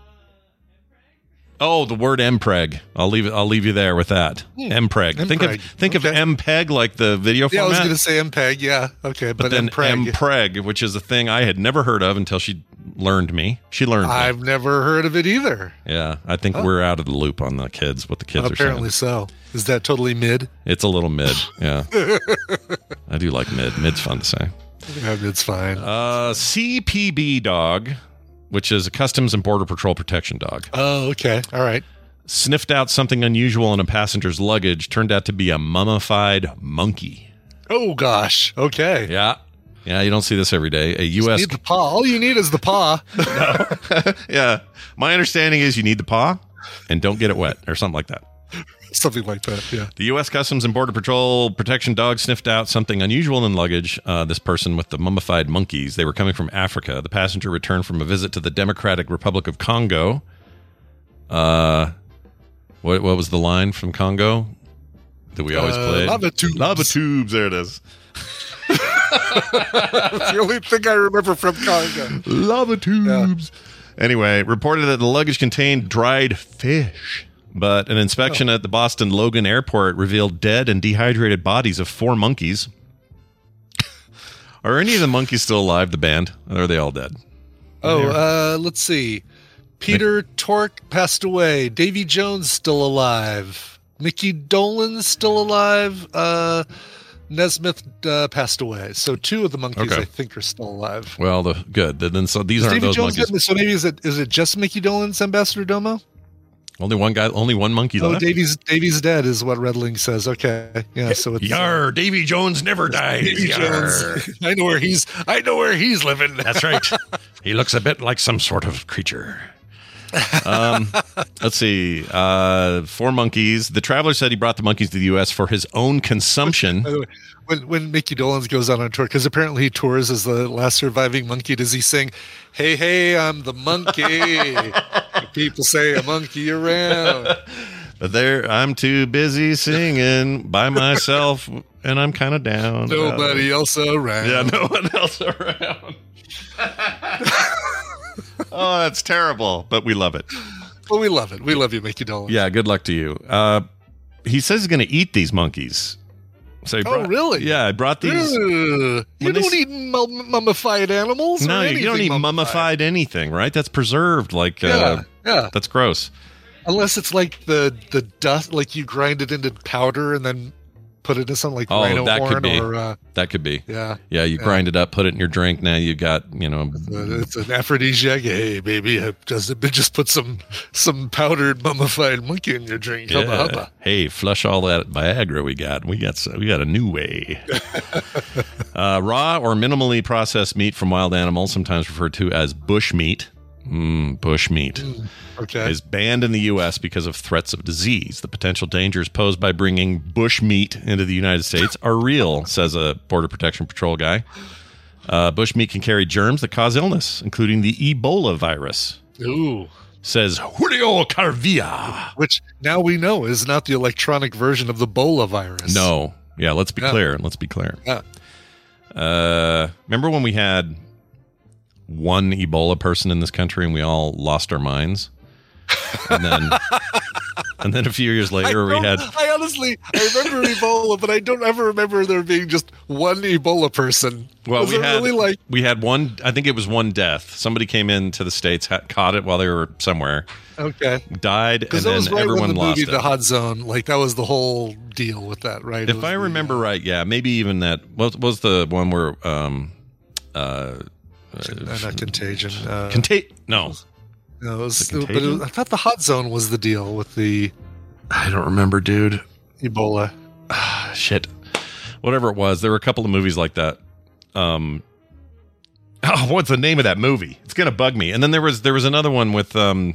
Oh, the word MPreg. I'll leave you there with that. MPreg. Think of MPeg like the video format. Yeah, I was going to say MPeg. Yeah, okay, but then MPreg, which is a thing I had never heard of until she learned me. She learned me. I've never heard of it either. Yeah, I think we're out of the loop on what the kids are saying. Apparently so. Is that totally mid? It's a little mid. Yeah, I do like mid. Mid's fun to say. Yeah, mid's fine. CPB dog, which is a Customs and Border Patrol protection dog. Oh, okay. All right. Sniffed out something unusual in a passenger's luggage. Turned out to be a mummified monkey. Oh, gosh. Okay. Yeah. Yeah, you don't see this every day. A U.S. You need the paw. All you need is the paw. No. Yeah. My understanding is you need the paw and don't get it wet or something like that. Something like that, yeah. The U.S. Customs and Border Patrol protection dog sniffed out something unusual in luggage. This person with the mummified monkeys, they were coming from Africa. The passenger returned from a visit to the Democratic Republic of Congo. What was the line from Congo that we always play? Lava tubes. Lava tubes, there it is. That's the only thing I remember from Congo. Lava tubes. Yeah. Anyway, reported that the luggage contained dried fish. But an inspection at the Boston Logan Airport revealed dead and dehydrated bodies of 4 monkeys. Are any of the monkeys still alive, the band? Or are they all dead? Let's see. Peter Tork passed away. Davy Jones still alive. Mickey Dolenz still alive. Nesmith passed away. So 2 of the monkeys, I think, are still alive. Well, good. Then so these aren't Davy those Jones monkeys. So maybe is it just Mickey Dolenz, Ambassador Domo? Only one guy. Only one monkey left. Davy's dead is what Redling says. Okay, yeah. So it's Yar, Davy Jones never dies. Davy Jones. I know where he's living. That's right. He looks a bit like some sort of creature. Let's see. 4 monkeys. The traveler said he brought the monkeys to the U.S. for his own consumption. By the way, when Mickey Dolenz goes out on tour, because apparently he tours as the last surviving monkey, does he sing, "Hey, hey, I'm the monkey. People say a monkey around." But I'm too busy singing by myself, and I'm kind of down. Nobody else around. Yeah, no one else around. Oh, that's terrible, but we love it. Well, we love it. We love you, Mickey Dolenz. Yeah, good luck to you. He says he's going to eat these monkeys. So really? Yeah, I brought these. You don't eat mummified animals? No, you don't eat mummified anything, right? That's preserved. Yeah. That's gross. Unless it's like the dust, like you grind it into powder and then put it in something like rhino that horn could be. or that could be. Yeah. Yeah, you grind it up, put it in your drink. Now you got, it's an aphrodisiac. Hey, baby, I just put some powdered mummified monkey in your drink. Yeah. Hubba, hubba. Hey, flush all that Viagra we got. We got a new way. Raw or minimally processed meat from wild animals, sometimes referred to as bush meat. Bush meat. Okay. Is banned in the U.S. because of threats of disease. The potential dangers posed by bringing bush meat into the United States are real, says a Border Protection Patrol guy. Bush meat can carry germs that cause illness, including the Ebola virus. Ooh. Says Julio Carvilla. Which now we know is not the electronic version of the Ebola virus. No. Yeah, let's be clear. Let's be clear. Yeah. Remember when we had one Ebola person in this country and we all lost our minds? And then a few years later I remember Ebola, but I don't ever remember there being just one Ebola person. Well, we had one, I think it was one death. Somebody came into the States, caught it while they were somewhere. Okay. Died, and then everyone lost it. The Hot Zone, like that was the whole deal with that, right? If I remember right, yeah, maybe even that was the one where not Contagion. No. No, I thought the Hot Zone was the deal with the... I don't remember, dude. Ebola. Shit. Whatever it was, there were a couple of movies like that. What's the name of that movie? It's going to bug me. And then there was another one with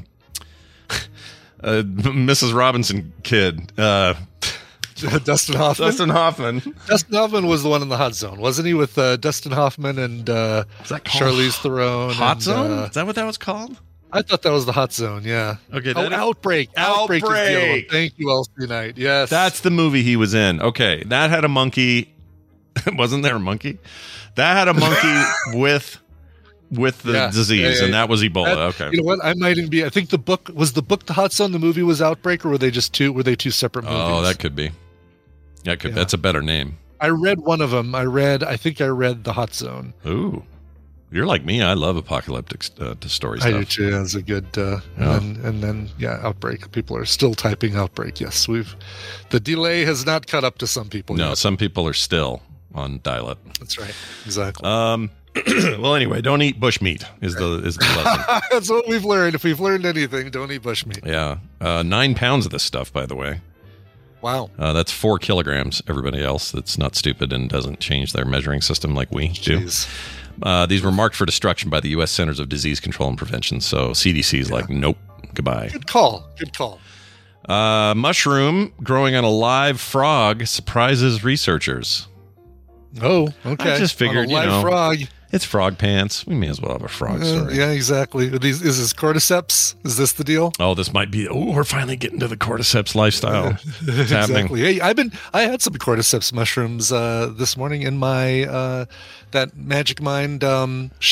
Mrs. Robinson kid. Dustin Hoffman. Dustin Hoffman was the one in the Hot Zone, wasn't he? With Dustin Hoffman and Charlize Theron. Hot Zone? Is that what that was called? I thought that was the Hot Zone, yeah. Okay. Outbreak. Outbreak. Thank you, LC Knight. Yes. That's the movie he was in. Okay. That had a monkey. Wasn't there a monkey? That had a monkey with the disease, and that was Ebola. Okay. You know what? I might even be. I think the book the Hot Zone. The movie was Outbreak, or were they two separate movies? Oh, that could be. That could. Yeah. That's a better name. I read one of them. I think I read the Hot Zone. Ooh. You're like me. I love apocalyptic story stuff. I do too. That's a good. And then Outbreak. People are still typing Outbreak. Yes, the delay has not caught up to some people. No, some people are still on dial-up. That's right. Exactly. Well, anyway, don't eat bush meat is the lesson. That's what we've learned. If we've learned anything, don't eat bush meat. Yeah. 9 pounds of this stuff, by the way. Wow. That's 4 kilograms. Everybody else that's not stupid and doesn't change their measuring system like we do. These were marked for destruction by the U.S. Centers of Disease Control and Prevention. So CDC is like, nope, goodbye. Good call. Mushroom growing on a live frog surprises researchers. Oh, okay. I just figured, frog. It's frog pants. We may as well have a frog story. Yeah, exactly. Is this cordyceps? Is this the deal? Oh, this might be. Oh, we're finally getting to the cordyceps lifestyle. It's happening. Hey, I had some cordyceps mushrooms this morning in my that Magic Mind shot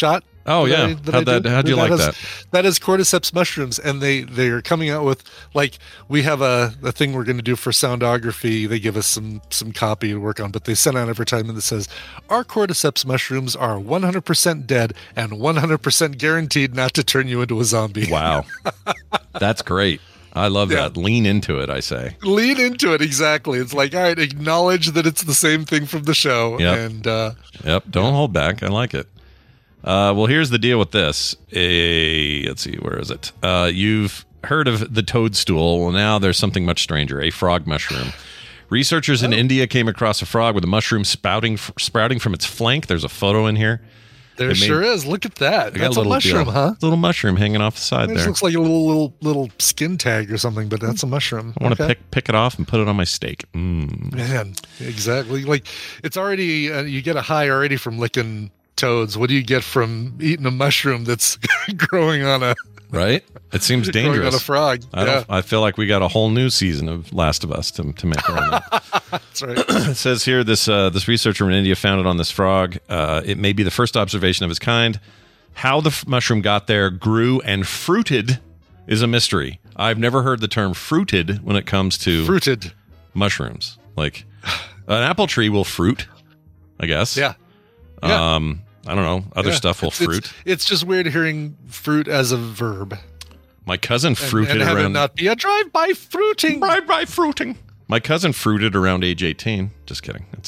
Oh, yeah. How'd you like that? That is cordyceps mushrooms, and they are coming out with, like, we have a thing we're going to do for soundography. They give us some copy to work on, but they send out advertisement that says, our cordyceps mushrooms are 100% dead and 100% guaranteed not to turn you into a zombie. Wow. That's great. I love that. Lean into it, I say. Lean into it, exactly. It's like, all right, acknowledge that it's the same thing from the show. Yep. And, yep, don't hold back. I like it. Well, here's the deal with this. Let's see, where is it? You've heard of the toadstool. Well, now there's something much stranger, a frog mushroom. Researchers in India came across a frog with a mushroom sprouting from its flank. There's a photo in here. There sure is. Look at that. That's a mushroom, huh? Little mushroom hanging off the side there. It looks like a little skin tag or something, but that's a mushroom. I want to pick it off and put it on my steak. Man, exactly. Like, it's already, you get a high already from licking toads. What do you get from eating a mushroom that's growing on a... Right? It seems dangerous. Growing on a frog. I feel like we got a whole new season of Last of Us to make our own. That's right. It says here, this researcher in India found it on this frog. It may be the first observation of its kind. How the mushroom got there, grew, and fruited is a mystery. I've never heard the term fruited when it comes to mushrooms. Like, an apple tree will fruit, I guess. Yeah. I don't know. Other stuff will fruit. It's just weird hearing fruit as a verb. My cousin fruited and have around. It not be a drive-by fruiting. Drive-by fruiting. My cousin fruited around age 18. Just kidding. That's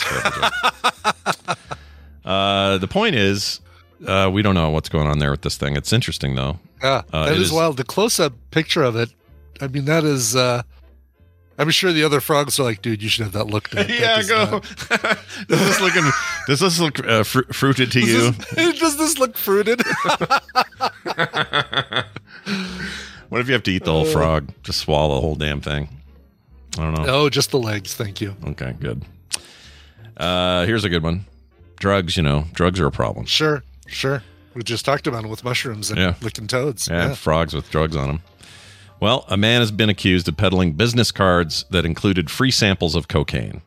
the point is, we don't know what's going on there with this thing. It's interesting, though. Yeah, that is wild. The close-up picture of it, I mean, that is... I'm sure the other frogs are like, dude, you should have that looked at. Yeah, go. Does this look fruited to you? Does this look fruited? What if you have to eat the whole frog? Just swallow the whole damn thing. I don't know. No, just the legs. Thank you. Okay, good. Here's a good one. Drugs, drugs are a problem. Sure. We just talked about it with mushrooms and licking toads. Yeah, frogs with drugs on them. Well, a man has been accused of peddling business cards that included free samples of cocaine.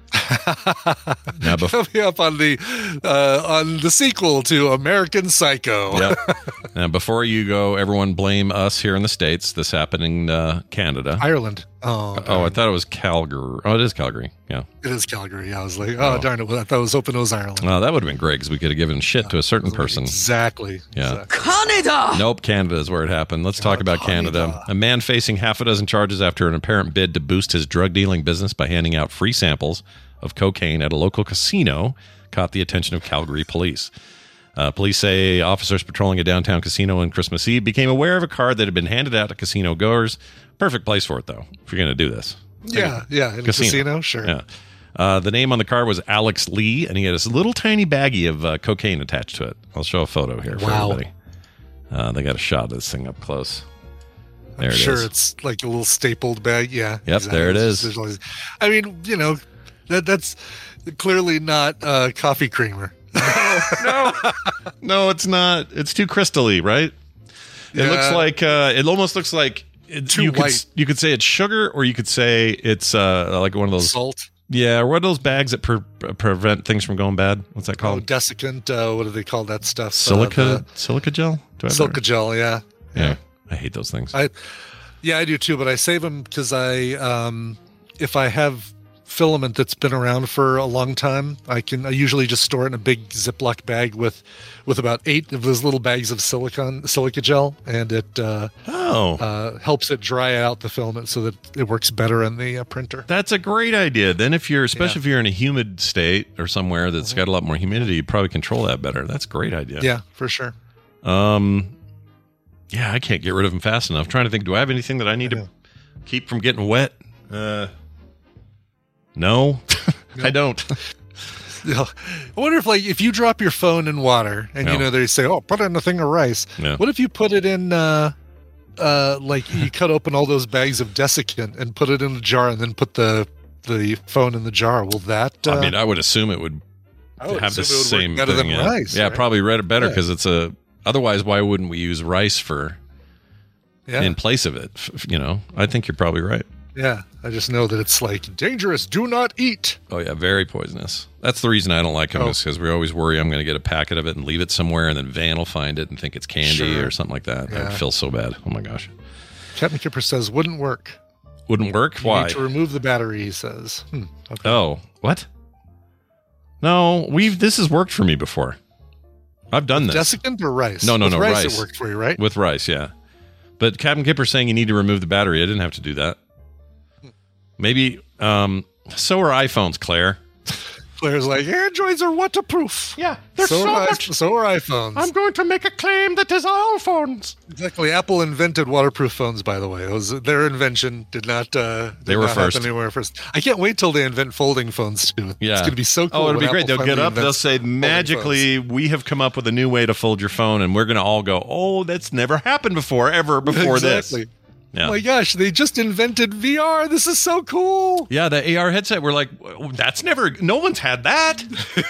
Now, coming up on the sequel to American Psycho. Yep. Now, before you go, everyone blame us here in the States. This happened in Canada. Ireland. Oh, I thought it was Calgary. Oh, it is Calgary. Yeah. It is Calgary. Yeah, I was like, darn it. I thought it was hoping it was Ireland. Oh, that would have been great because we could have given shit to a certain person. Exactly. Yeah. Exactly. Canada! Nope, Canada is where it happened. Let's talk about Canada. A man facing half a dozen charges after an apparent bid to boost his drug dealing business by handing out free samples of cocaine at a local casino caught the attention of Calgary police. Police say officers patrolling a downtown casino on Christmas Eve became aware of a card that had been handed out to casino goers. Perfect place for it, though, if you're going to do this. Yeah, in a casino, sure. Yeah. The name on the card was Alex Lee, and he had this little tiny baggie of cocaine attached to it. I'll show a photo here for everybody. They got a shot of this thing up close. There I'm sure it's like a little stapled bag. Yeah. Yep, exactly. There it is. I mean, that's clearly not coffee creamer. No, it's not. It's too crystally, right? Yeah. It looks like it almost looks like too white. You could say it's sugar, or you could say it's like one of those salt. Yeah, or what are those bags that prevent things from going bad? What's that called? Desiccant. What do they call that stuff? Silica gel. Silica gel. Yeah. I hate those things. I do too, but I save them because if I have filament that's been around for a long time, I usually just store it in a big Ziploc bag with about 8 of those little bags of silica gel, and it helps it dry out the filament so that it works better in the printer. That's a great idea. Then if you're in a humid state or somewhere that's got a lot more humidity, you probably control that better. That's a great idea. Yeah, for sure. Yeah, I can't get rid of them fast enough. I'm trying to think, do I have anything that I need to keep from getting wet? No, I don't. I wonder if you drop your phone in water and they say, put it in a thing of rice. Yeah. What if you put it in you cut open all those bags of desiccant and put it in a jar and then put the phone in the jar? Will that I would assume it would have the same better thing. Than rice, yeah, right? Probably read it better because it's otherwise why wouldn't we use rice in place of it? I think you're probably right. Yeah, I just know that it's like dangerous. Do not eat. Oh yeah, very poisonous. That's the reason I don't like them, is because we always worry I'm going to get a packet of it and leave it somewhere, and then Van will find it and think it's candy or something like that. Yeah. I feel so bad. Oh my gosh. Captain Kipper says wouldn't work. Wouldn't work? You Why? need to remove the battery, he says. Okay. Oh, what? No, this has worked for me before. I've done this. Desiccant or rice? No, With rice. rice. It worked for you, right? With rice, yeah. But Captain Kipper's saying you need to remove the battery. I didn't have to do that. Maybe, so are iPhones, Claire. Claire's like, Androids are waterproof. Yeah, there's so much. So are iPhones. I'm going to make a claim that is all phones. Exactly. Apple invented waterproof phones, by the way. It was their invention. Did not. They were first. Anywhere first. I can't wait till they invent folding phones too. Yeah, it's going to be so cool. Oh, it'll be when great. Apple They'll get finally up. They'll invents say folding magically, phones. we have come up with a new way to fold your phone, and we're going to all go, oh, that's never happened before Exactly. this. Yeah. Oh my gosh, they just invented VR. This is so cool. Yeah, the AR headset. We're like, no one's had that.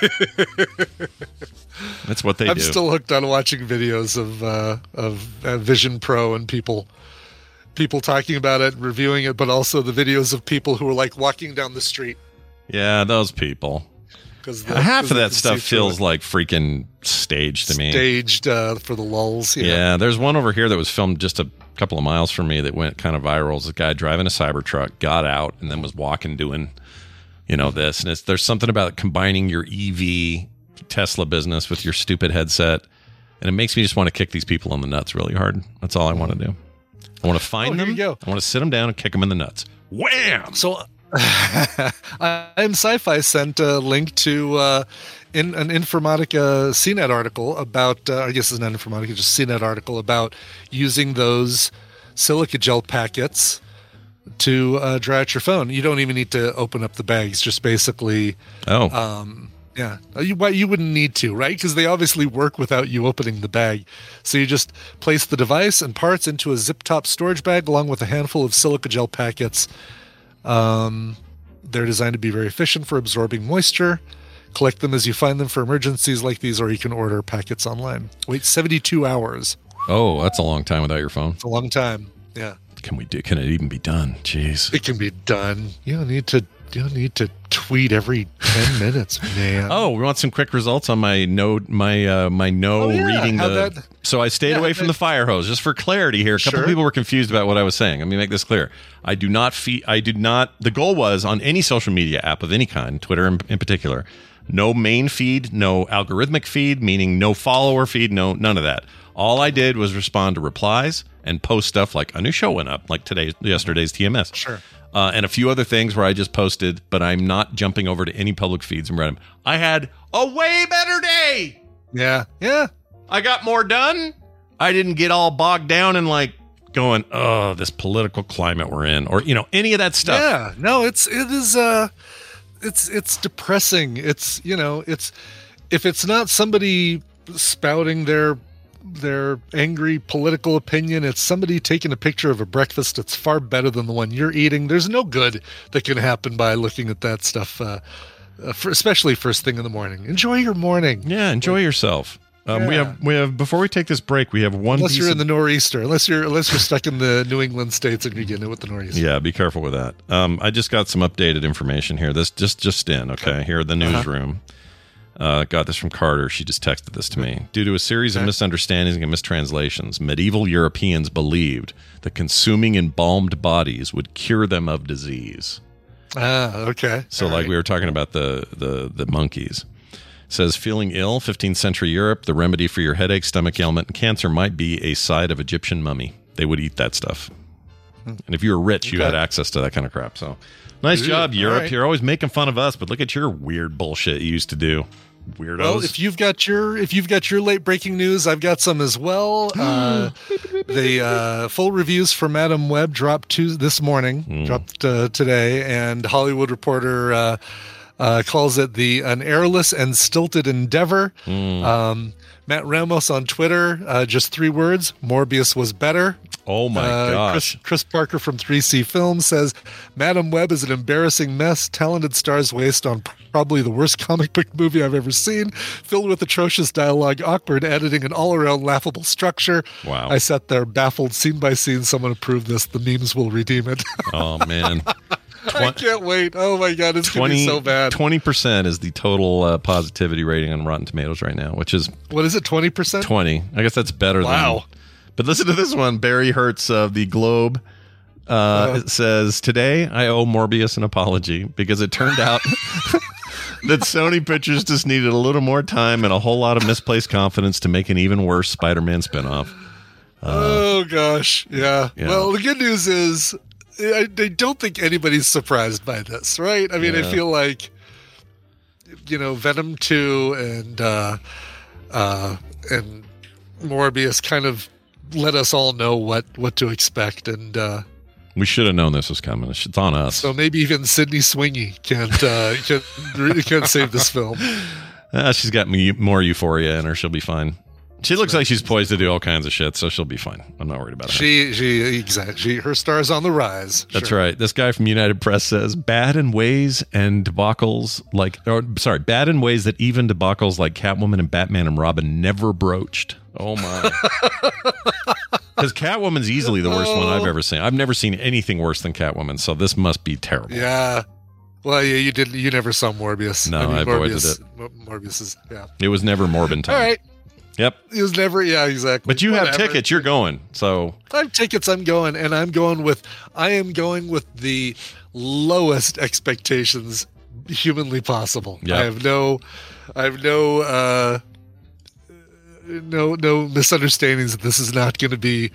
That's what they do. I'm still hooked on watching videos of Vision Pro and people talking about it, reviewing it, but also the videos of people who are like walking down the street. Yeah, those people. Half of that stuff feels like freaking staged to me. Staged for the lulls. Yeah, there's one over here that was filmed just a couple of miles from me that went kind of viral. It was a guy driving a Cybertruck, got out, and then was walking doing, this. And there's something about combining your EV Tesla business with your stupid headset, and it makes me just want to kick these people in the nuts really hard. That's all I want to do. I want to find them. I want to sit them down and kick them in the nuts. Wham! So I'm Sci-Fi sent a link to an Informatica CNET article about, I guess it's not Informatica, just CNET article about using those silica gel packets to dry out your phone. You don't even need to open up the bags, just basically. Yeah, you wouldn't need to, right? Because they obviously work without you opening the bag. So you just place the device and parts into a zip-top storage bag along with a handful of silica gel packets. They're designed to be very efficient for absorbing moisture. Collect them as you find them for emergencies like these, or you can order packets online. Wait 72 hours. Oh, that's a long time without your phone. It's a long time. Yeah. Can it even be done? Jeez. It can be done. You don't need to tweet every 10 minutes, man. Oh, we want some quick results on my reading the. So I stayed away from the fire hose, just for clarity here. A couple people were confused about what I was saying. Let me make this clear. I do not. The goal was on any social media app of any kind, Twitter in particular, no main feed, no algorithmic feed, meaning no follower feed, none of that. All I did was respond to replies and post stuff like a new show went up, like yesterday's TMS. Sure. And a few other things where I just posted, but I'm not jumping over to any public feeds and read them. I had a way better day. Yeah. Yeah. I got more done. I didn't get all bogged down in like going, oh, this political climate we're in, or any of that stuff. Yeah. No, it's depressing. It's if it's not somebody spouting their angry political opinion, it's somebody taking a picture of a breakfast that's far better than the one you're eating. There's no good that can happen by looking at that stuff, especially first thing in the morning. Enjoy your morning. Yeah, enjoy yourself. We have before we take this break, we have one. Unless you're in the nor'easter, unless you're stuck in the New England states and you're getting it with the nor'easter. Yeah, be careful with that. I just got some updated information here. This just in, okay? Here at the newsroom. Got this from Carter. She just texted this to me. Due to a series of misunderstandings and mistranslations, medieval Europeans believed that consuming embalmed bodies would cure them of disease. Okay. So like we were talking about the monkeys. It says, feeling ill, 15th century Europe, the remedy for your headache, stomach ailment, and cancer might be a side of Egyptian mummy. They would eat that stuff. And if you were rich, you had access to that kind of crap. So nice job, Europe. Right. You're always making fun of us, but look at your weird bullshit you used to do. Weirdos. Well, if you've got your late breaking news, I've got some as well. The full reviews for Madam Web dropped this morning, dropped today, and Hollywood Reporter calls it an airless and stilted endeavor. Matt Ramos on Twitter, just 3 words: Morbius was better. Oh my gosh. Chris Parker from 3C Films says, Madam Web is an embarrassing mess. Talented stars waste on probably the worst comic book movie I've ever seen, filled with atrocious dialogue, awkward editing, and all-around laughable structure. Wow. I sat there baffled, scene by scene. Someone approved this. The memes will redeem it. Oh, man. I can't wait. Oh, my God. It's going to be so bad. 20% is the total positivity rating on Rotten Tomatoes right now, which is... What is it, 20%? 20. I guess that's better than... Wow. But listen to this one. Barry Hertz of the Globe it says, today I owe Morbius an apology because it turned out that Sony Pictures just needed a little more time and a whole lot of misplaced confidence to make an even worse Spider-Man spinoff. Oh, gosh. Yeah. Well, the good news is I don't think anybody's surprised by this, right? I mean, I feel like, Venom 2 and Morbius kind of let us all know what to expect, and we should have known this was coming. It's on us. So maybe even Sydney Sweeney can't save this film. She's got more euphoria in her. She'll be fine. She looks like she's poised to do all kinds of shit, so she'll be fine. I'm not worried about her. Exactly. Her star's on the rise. That's right. This guy from United Press says, bad in ways that even debacles like Catwoman and Batman and Robin never broached. Oh my. Because Catwoman's easily the worst one I've ever seen. I've never seen anything worse than Catwoman, so this must be terrible. Yeah. Well, yeah, you never saw Morbius. No, I avoided it. Morbius is, It was never Morbin time. All right. Yep. It was never, exactly. But you have tickets, you're going, so. I have tickets, I'm going, and I am going with the lowest expectations humanly possible. Yep. I have no misunderstandings that this is not going to be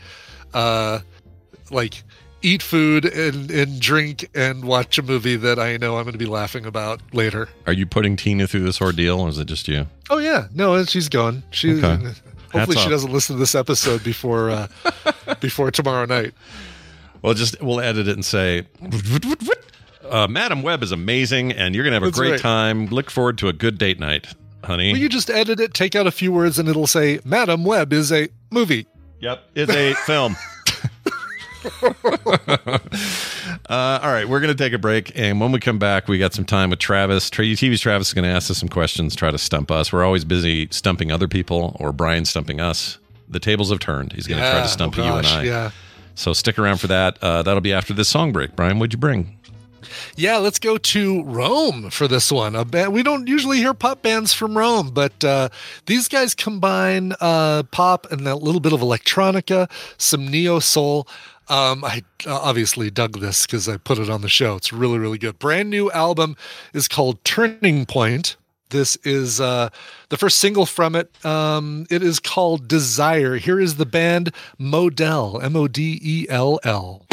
like eat food and drink and watch a movie that I know I'm going to be laughing about later. Are you putting Tina through this ordeal, or is it just you? Oh yeah, no, she's going. Hopefully she doesn't listen to this episode before tomorrow night. We'll edit it and say, Madam Web is amazing, and you're going to have a great time. Look forward to a good date night, honey. Well, you just edit it, take out a few words, and it'll say, Madam Web is a movie. Yep, it's a film. All right, we're going to take a break, and when we come back, we got some time with Travis. TV's Travis is going to ask us some questions, try to stump us. We're always busy stumping other people, or Brian stumping us. The tables have turned. He's going to try to stump you and I. Yeah. So stick around for that. That'll be after this song break. Brian, what'd you bring? Yeah, let's go to Rome for this one. We don't usually hear pop bands from Rome, but these guys combine pop and a little bit of electronica, some neo-soul. I obviously dug this because I put it on the show. It's really, really good. Brand new album is called Turning Point. This is the first single from it. It is called Desire. Here is the band Modell, Modell.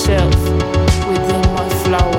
myself within my flower.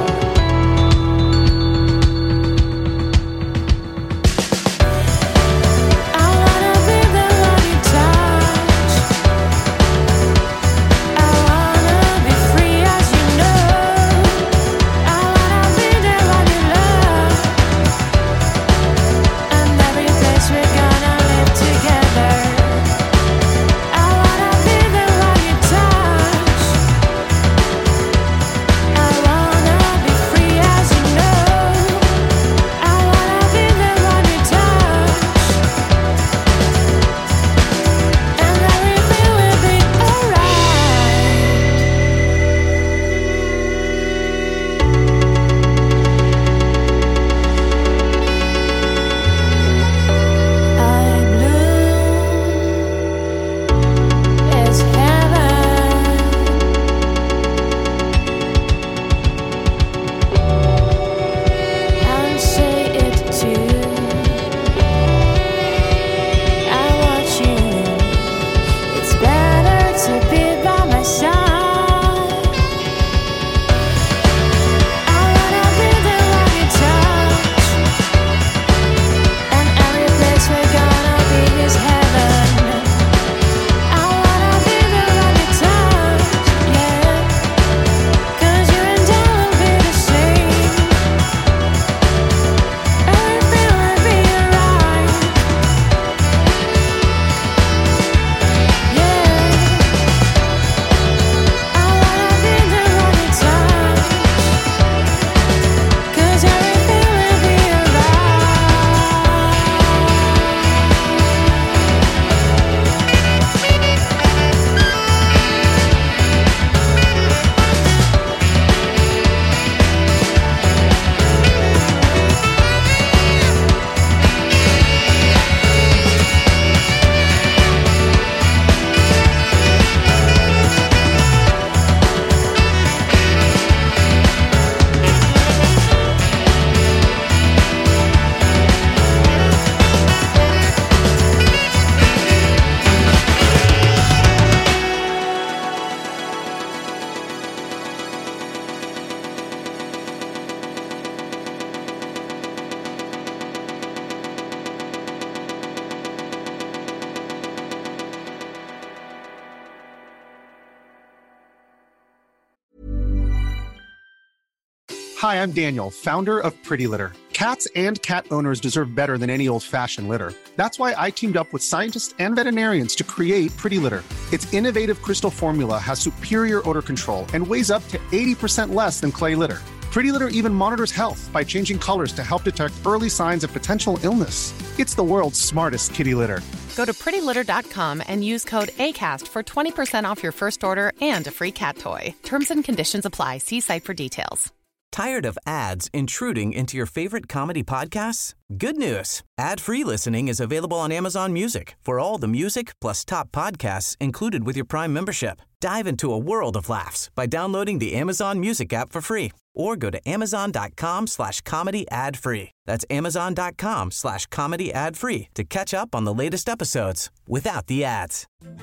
Hi, I'm Daniel, founder of Pretty Litter. Cats and cat owners deserve better than any old-fashioned litter. That's why I teamed up with scientists and veterinarians to create Pretty Litter. Its innovative crystal formula has superior odor control and weighs up to 80% less than clay litter. Pretty Litter even monitors health by changing colors to help detect early signs of potential illness. It's the world's smartest kitty litter. Go to prettylitter.com and use code ACAST for 20% off your first order and a free cat toy. Terms and conditions apply. See site for details. Tired of ads intruding into your favorite comedy podcasts? Good news. Ad-free listening is available on Amazon Music for all the music plus top podcasts included with your Prime membership. Dive into a world of laughs by downloading the Amazon Music app for free or go to amazon.com/comedy ad-free. That's amazon.com/comedy ad-free to catch up on the latest episodes without the ads.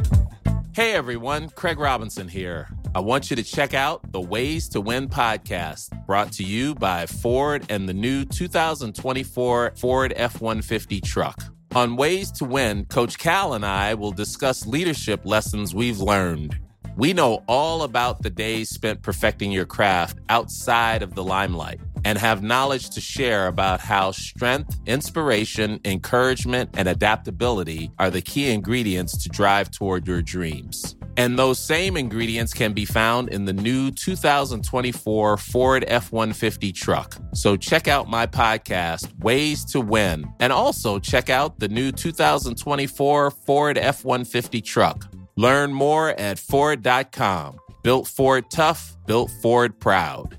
Hey everyone, Craig Robinson here. I want you to check out the Ways to Win podcast, brought to you by Ford and the new 2024 Ford F-150 truck. On Ways to Win, Coach Cal and I will discuss leadership lessons we've learned. We know all about the days spent perfecting your craft outside of the limelight and have knowledge to share about how strength, inspiration, encouragement, and adaptability are the key ingredients to drive toward your dreams. And those same ingredients can be found in the new 2024 Ford F-150 truck. So check out my podcast, Ways to Win, and also check out the new 2024 Ford F-150 truck. Learn more at Ford.com. Built Ford tough, built Ford proud.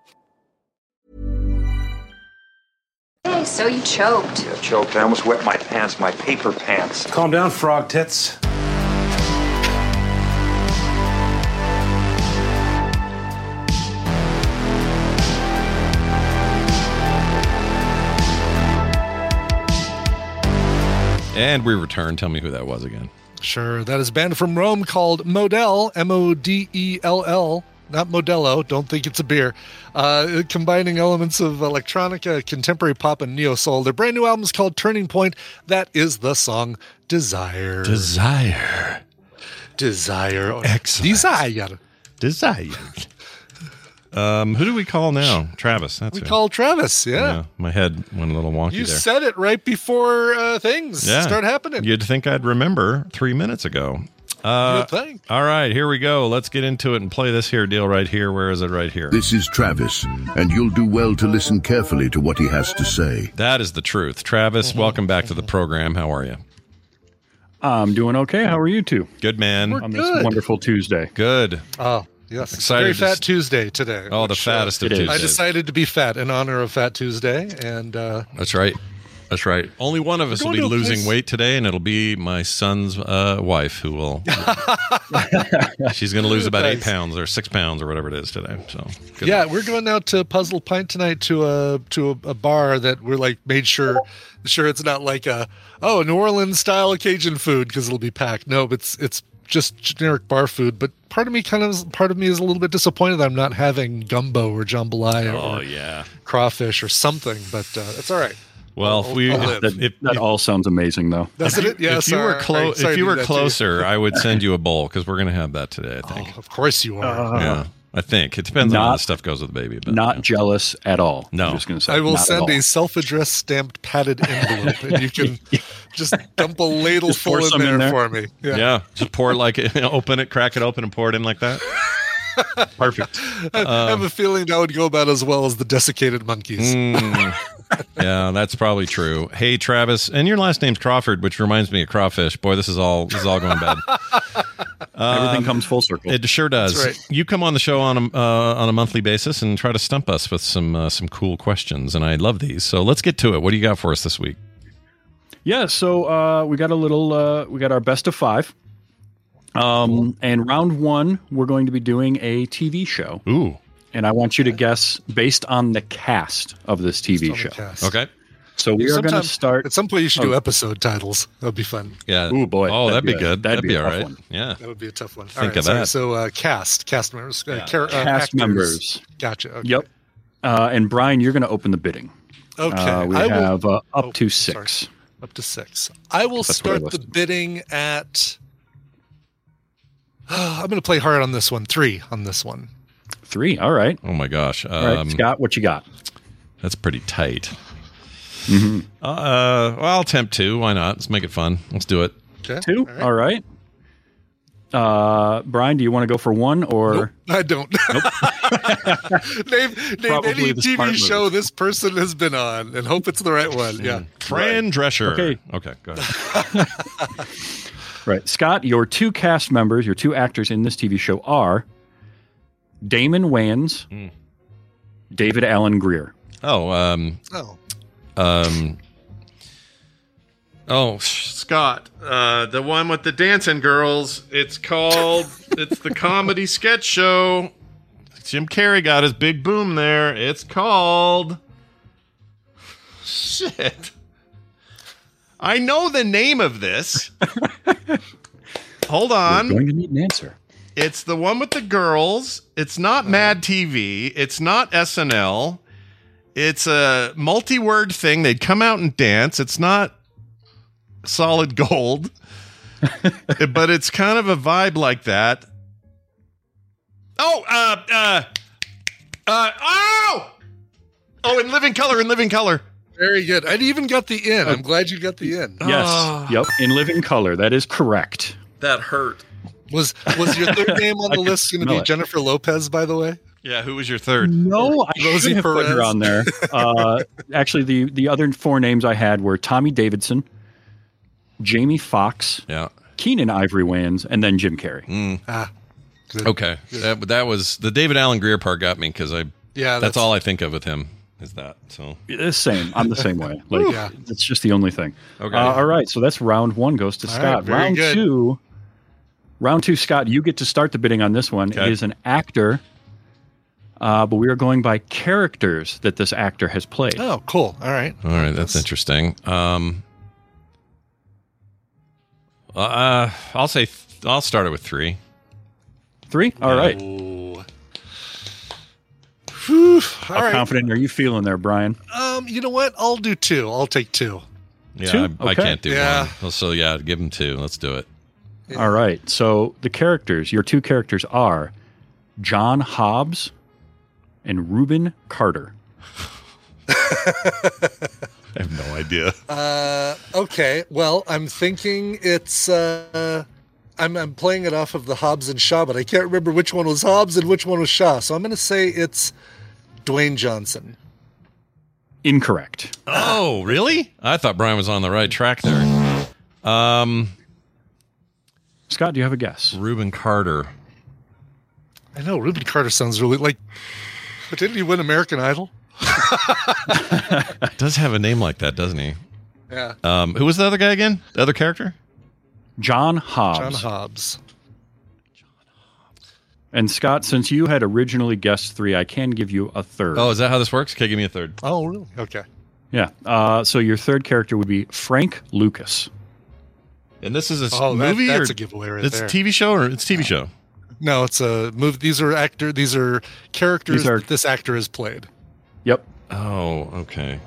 Hey, so you choked. Yeah, choked. I almost wet my pants, my paper pants. Calm down, frog tits. And we return. Tell me who that was again. Sure. That is a band from Rome called Modell, M-O-D-E-L-L. not Modelo. Don't think it's a beer. Combining elements of electronica, contemporary pop, and neo-soul. Their brand new album is called Turning Point. That is the song Desire. Desire. Excellent. Desire. Who do we call now? Travis. That's we it. call Travis, yeah. My head went a little wonky You there. said it right before things start happening. You'd think I'd remember 3 minutes ago. Good thing. All right, here we go. Let's get into it and play this here deal right here. Where is it? Right here. This is Travis, and you'll do well to listen carefully to what he has to say. That is the truth. Travis, welcome back to the program. How are you? I'm doing okay. How are you two? Good, man. On this wonderful Tuesday. Good. Oh, yes. Excited Very to Fat Tuesday today. Oh, the fattest of Tuesdays. I decided to be fat in honor of Fat Tuesday. And That's right. That's right. Only one of us will be losing weight today, and it'll be my son's wife who will. She's going to lose about 8 pounds or 6 pounds or whatever it is today. So good luck. We're going out to Puzzle Pint tonight to a bar that we're like made sure it's not like a New Orleans style Cajun food because it'll be packed. No, but it's just generic bar food. But part of me is a little bit disappointed that I'm not having gumbo or jambalaya or crawfish or something. But it's all right. Well, that all sounds amazing, though. Doesn't it? Yes. If you were closer, I would send you a bowl because we're going to have that today. I think. Of course you are. Yeah, I think it depends on how the stuff goes with the baby. But not jealous at all. No, I'm just going to say I will not send at all. a self-addressed stamped padded envelope, and you can just dump a ladle Just pour full some in there in there? for me. yeah, just pour it open it, crack it open, and pour it in like that. Perfect. I have a feeling that would go about as well as the desiccated monkeys. Yeah, that's probably true. Hey, Travis, and your last name's Crawford, which reminds me of crawfish. Boy, this is all going bad. Everything comes full circle. It sure does. That's right. You come on the show on a monthly basis and try to stump us with some cool questions, and I love these. So let's get to it. What do you got for us this week? Yeah, so we got our best of 5. And round 1, we're going to be doing a TV show. Ooh. And I want you to guess based on the cast of this TV show. Okay. So we are going to start. At some point, you should do episode titles. That'd be fun. Yeah. Ooh, boy. Oh, that'd be good. That'd be a all tough right. one. Yeah. That would be a tough one. Think of that. So cast members. Cast actors. members. Gotcha. Okay. Yep. And Brian, you're going to open the bidding. Okay. We have up to 6. Sorry. Up to 6. I will start the bidding at. I'm going to play hard on this one. 3 on this one. 3. All right. Oh my gosh. All right, Scott, what you got? That's pretty tight. Mm-hmm. Well, I'll attempt 2. Why not? Let's make it fun. Let's do it. Okay. 2. All right. Brian, do you want to go for 1 or? Nope, I don't. name any the smart TV move. show this person has been on and hope it's the right one. Yeah. Fran Drescher. Okay, go ahead. Right. Scott, your 2 cast members, your 2 actors in this TV show are Damon Wayans, David Allen Greer. Scott, the one with the dancing girls. It's the comedy sketch show. Jim Carrey got his big boom there. It's called. Shit. I know the name of this. Hold on. You're going to need an answer. It's the one with the girls. It's not Mad TV. It's not SNL. It's a multi-word thing. They'd come out and dance. It's not Solid Gold, but it's kind of a vibe like that. In Living Color. Very good. I even got the in. I'm glad you got the in. Yes. Yep. In Living Color. That is correct. That hurt. Was your third name on the list going to be Jennifer Lopez, by the way? Yeah, who was your third? No, I should have put her on there. Actually, the other 4 names I had were Tommy Davidson, Jamie Foxx, Keenan Ivory Wayans, and then Jim Carrey. Good. Okay. That was the David Allen Greer part got me because that's all I think of with him is that. So the same. I'm the same way. It's just the only thing. Okay. All right. So that's round 1 goes to Scott. Right, Round two, Scott, you get to start the bidding on this one. Okay. It is an actor, but we are going by characters that this actor has played. Oh, cool. All right. That's interesting. I'll start it with 3. 3? All right. How confident are you feeling there, Brian? You know what? I'll do 2. I'll take 2. Yeah, Two? I Okay. can't do one. So yeah, give him 2. Let's do it. Yeah. All right. So the characters, your 2 characters are John Hobbs and Reuben Carter. I have no idea. Okay. Well, I'm thinking it's. I'm playing it off of the Hobbs and Shaw, but I can't remember which one was Hobbs and which one was Shaw. So I'm going to say it's Dwayne Johnson. Incorrect. Oh, really? I thought Brian was on the right track there. Scott, do you have a guess? Reuben Carter. I know Reuben Carter sounds really like. But didn't he win American Idol? Does have a name like that, doesn't he? Yeah. Who was the other guy again? The other character? John Hobbs. John Hobbs. And Scott, since you had originally guessed 3, I can give you a third. Oh, is that how this works? Okay, give me a third. Oh, really? Okay. Yeah. So your third character would be Frank Lucas. And this is a movie? That's or a giveaway right it's there. a TV show or it's a TV show? No, it's a movie. These are characters that this actor has played. Yep. Oh, okay.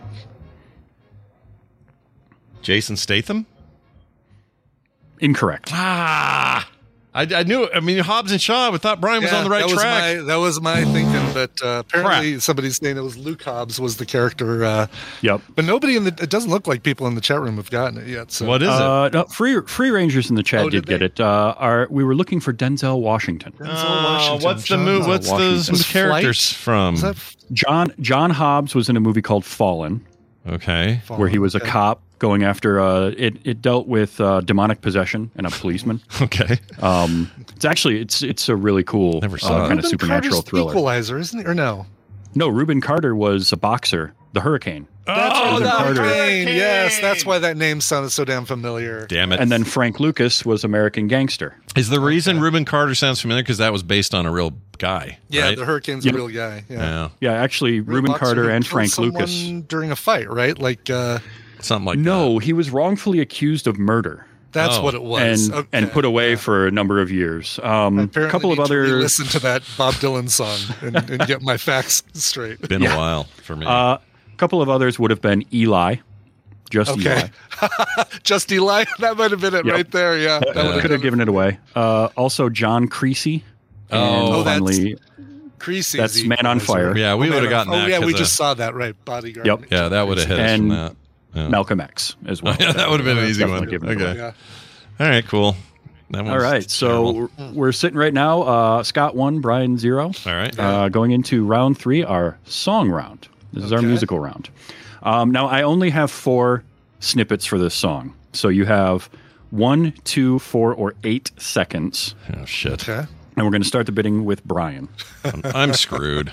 Jason Statham? Incorrect. I knew it. I mean, Hobbs and Shaw, I thought Brian was on the right track. That was my thinking, but apparently somebody's saying it was Luke Hobbs was the character. Yep. But nobody it doesn't look like people in the chat room have gotten it yet. So. What is it? No, Free Rangers in the chat did get it. We were looking for Denzel Washington. Washington. What's the movie? What's the characters from? John Hobbs was in a movie called Fallen. Okay. Where he was a cop going after it dealt with demonic possession and a policeman. Okay. It's a really cool kind of supernatural thriller. Equalizer, isn't it? Or no? No, Reuben Carter was a boxer, the Hurricane. The Hurricane. Yes, that's why that name sounded so damn familiar. Damn it. And then Frank Lucas was American Gangster. Is the reason Reuben Carter sounds familiar because that was based on a real guy? Yeah, right? the Hurricane's a real guy. Yeah, actually, Reuben Carter and Frank Lucas during a fight, right? Like something like no, he was wrongfully accused of murder. That's what it was, and put away for a number of years. A couple of other listen to that Bob Dylan song and get my facts straight. Been a while for me. A couple of others would have been Eli. Eli. Just Eli. That might have been it right there. Yeah, that could have given it away. Also, John Creasy. Finally, Creasy. That's Man on Fire. Yeah, we would have gotten that. Oh, yeah, we just saw that, right? Bodyguard. Yep. Yeah, that would have hit us from that. Yeah. Malcolm X as well. Yeah, that would have been an easy one. Okay. Yeah. All right, cool. All right, so we're sitting right now. Scott 1, Brian 0. All right. Going into round 3, our song round. This is our musical round. Now, I only have 4 snippets for this song. So you have 1, 2, 4, or 8 seconds. Oh, shit. Okay. And we're going to start the bidding with Brian. I'm screwed.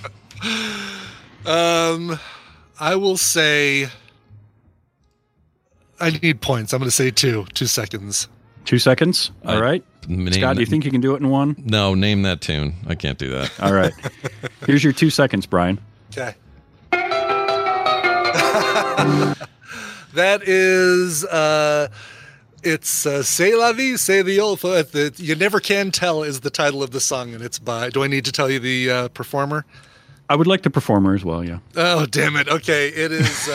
I will say I need points. I'm going to say 2 seconds. 2 seconds? All right. Scott, do you think you can do it in 1? No, name that tune. I can't do that. All right. Here's your 2 seconds, Brian. Okay. That is, it's C'est la vie, c'est the old. You Never Can Tell is the title of the song, and it's by, do I need to tell you the performer? I would like the performer as well, yeah. Oh, damn it. Okay, it is,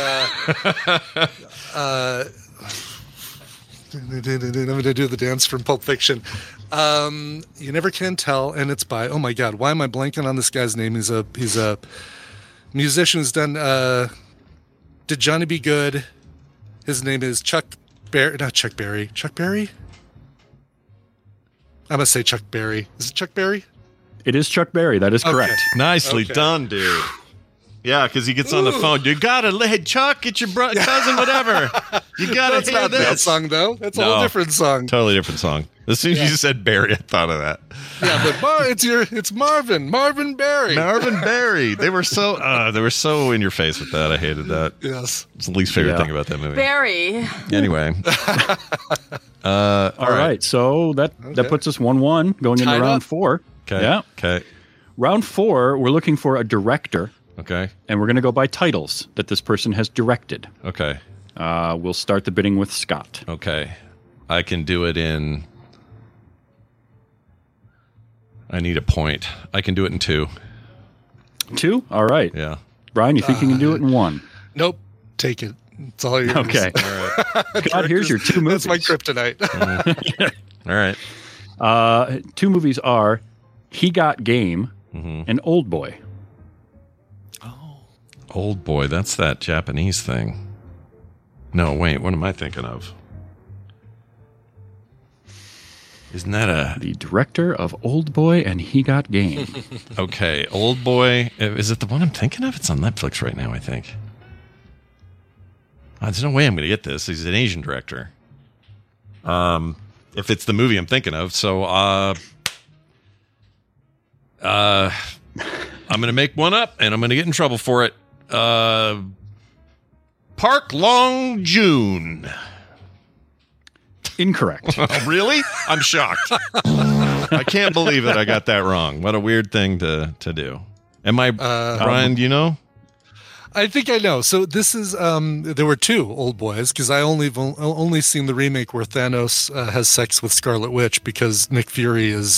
I'm going to do the dance from Pulp Fiction. You Never Can Tell, and it's by, oh my God, why am I blanking on this guy's name? He's a musician who's done, Did Johnny Be Good? His name is Chuck Berry. Not Chuck Berry. Chuck Berry? I'm going to say Chuck Berry. Is it Chuck Berry? It is Chuck Berry. That is correct. Nicely done, dude. Yeah, because he gets on the phone. You got to, hey, Chuck, it's your cousin, whatever. You got to That's not that song, though. That's a whole different song. Totally different song. As soon as you said Barry, I thought of that. Yeah, but it's Marvin Berry. Marvin Berry. They were so in your face with that. I hated that. Yes, it's the least favorite thing about that movie. Barry. Anyway, all right. So that puts us 1-1 going into round 4. Okay. Yeah. Okay. Round 4, we're looking for a director. Okay. And we're going to go by titles that this person has directed. Okay. We'll start the bidding with Scott. Okay. I can do it in. I need a point. I can do it in 2. 2? All right. Yeah. Brian, you think you can do it in 1? Nope. Take it. It's all yours. Okay. All right. God, here's your 2 movies. That's my kryptonite. All right. 2 movies are He Got Game and Old Boy. Old Boy, that's that Japanese thing. No, wait, what am I thinking of? Isn't that the director of Old Boy and He Got Game? Okay, Old Boy. Is it the one I'm thinking of? It's on Netflix right now, I think. There's no way I'm going to get this. He's an Asian director. If it's the movie I'm thinking of. So, I'm going to make one up, and I'm going to get in trouble for it. Park Long Joon. Incorrect. Oh, really? I'm shocked. I can't believe that I got that wrong. What a weird thing to do. Am I, Brian, do you know? I think I know. So this is, there were 2 Old Boys, because I only seen the remake where Thanos has sex with Scarlet Witch because Nick Fury is,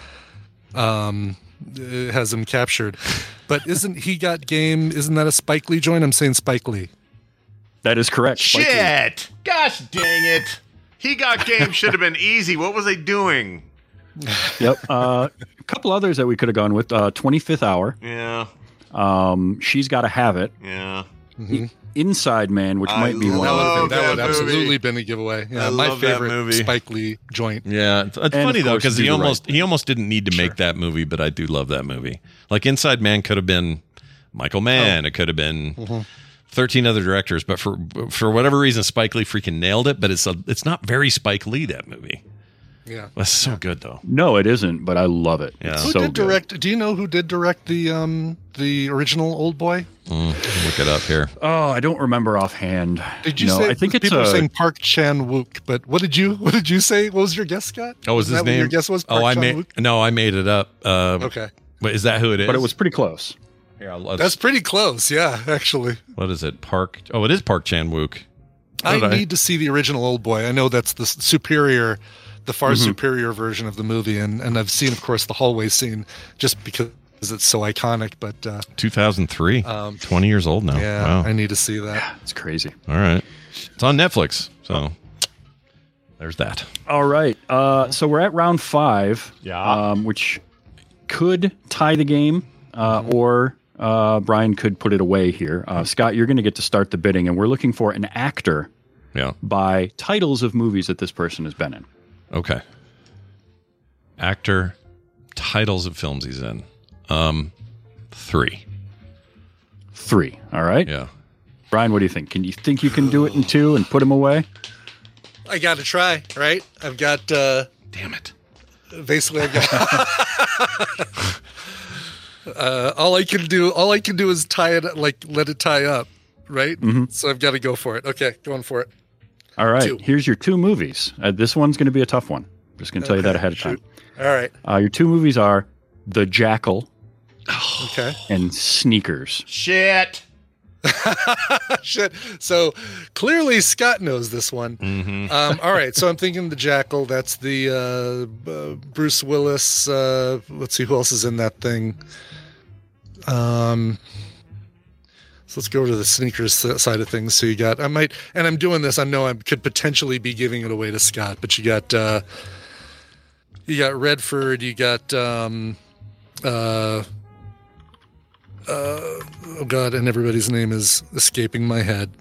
has him captured. But isn't He Got Game, isn't that a Spike Lee joint? I'm saying Spike Lee. That is correct. Shit! Gosh dang it. He Got Game should have been easy. What was I doing? Yep. A couple others that we could have gone with. 25th Hour. Yeah. She's Gotta Have It. Yeah. Inside Man, which might be one. That would absolutely been a giveaway. Yeah, my favorite Spike Lee joint. Yeah, it's funny though because he almost didn't need to make that movie, but I do love that movie. Like Inside Man could have been Michael Mann. It could have been 13 other directors, but for whatever reason, Spike Lee freaking nailed it. But it's not very Spike Lee, that movie. Yeah, that's so good though. No, it isn't, but I love it. Yeah. It's Who so did direct? Do you know who did direct the original Old Boy? Look it up here. Oh, I don't remember offhand. Did you say? I think people are saying Park Chan-wook, but what did you say? What was your guess, Scott? Oh, was his name? Your guess was Park Chan-wook? I made it up. Okay, but is that who it is? But it was pretty close. Yeah, that's pretty close. Yeah, actually. What is it? Park? Oh, it is Park Chan-wook. I need to see the original Old Boy. I know that's the far superior version of the movie, and I've seen, of course, the hallway scene just because it's so iconic. But 2003, 20 years old now. Yeah, wow. I need to see that. Yeah, it's crazy. All right, it's on Netflix, so there's that. All right, so we're at round 5, which could tie the game, or Brian could put it away here. Scott, you're going to get to start the bidding, and we're looking for an actor by titles of movies that this person has been in. Okay. Actor, titles of films he's in. 3. 3. All right. Yeah. Brian, what do you think? Can you think you can do it in 2 and put him away? I got to try, right? I've got. Damn it. Basically, I've got. All I can do is tie it, let it tie up, right? Mm-hmm. So I've got to go for it. Okay, going for it. All right, 2. Here's your 2 movies. This one's going to be a tough one. Just going to tell you that ahead of time. All right. Your 2 movies are The Jackal and Sneakers. Shit. Shit. So clearly Scott knows this one. Mm-hmm. All right, so I'm thinking The Jackal. That's the Bruce Willis. Let's see who else is in that thing. So let's go to the Sneakers side of things. So you got, and I'm doing this, I know I could potentially be giving it away to Scott, but you got Redford, you got, oh God, and everybody's name is escaping my head.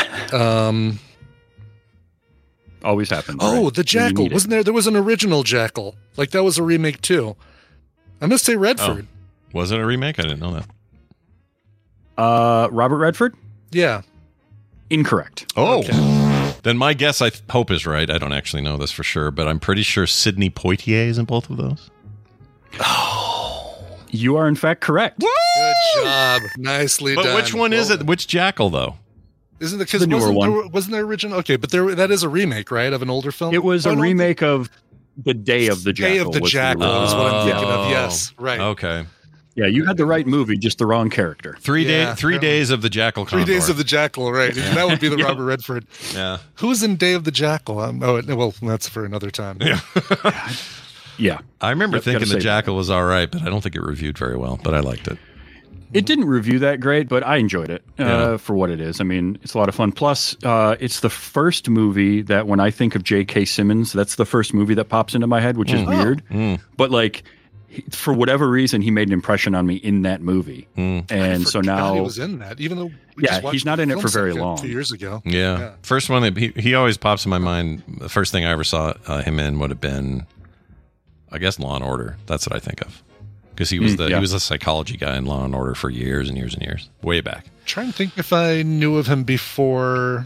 Always happens. Oh, right? The Jackal. There was an original Jackal. Like that was a remake too. I'm going to say Redford. Oh. Was it a remake? I didn't know that. Robert Redford? Yeah. Incorrect. Oh. Okay. Then my guess, I hope, is right. I don't actually know this for sure, but I'm pretty sure Sidney Poitier is in both of those. Oh. You are, in fact, correct. Woo! Good job. Nicely done. But which one is it? Which Jackal, though? Isn't it because the newer one? Wasn't there original? Okay, but that is a remake, right, of an older film? It was a remake of The Day of the Jackal. Day of the Jackal is what I'm thinking of. Yes, right. Okay. Yeah, you had the right movie, just the wrong character. 3 days of the Jackal. 3 days of the Jackal, right? And that would be the Robert Redford. Yeah. Who's in Day of the Jackal? Well, that's for another time. Yeah. Yeah. I remember thinking the Jackal was all right, but I don't think it reviewed very well. But I liked it. It didn't review that great, but I enjoyed it for what it is. I mean, it's a lot of fun. Plus, it's the first movie that when I think of J.K. Simmons, that's the first movie that pops into my head, which is weird. But like, for whatever reason, he made an impression on me in that movie. And so now he was in that, even though he's not in it for very long. 2 years ago. Yeah. First one that he always pops in my mind. The first thing I ever saw him in would have been, I guess, Law and Order. That's what I think of. Because he was he was a psychology guy in Law and Order for years and years and years, way back. Trying to think if I knew of him before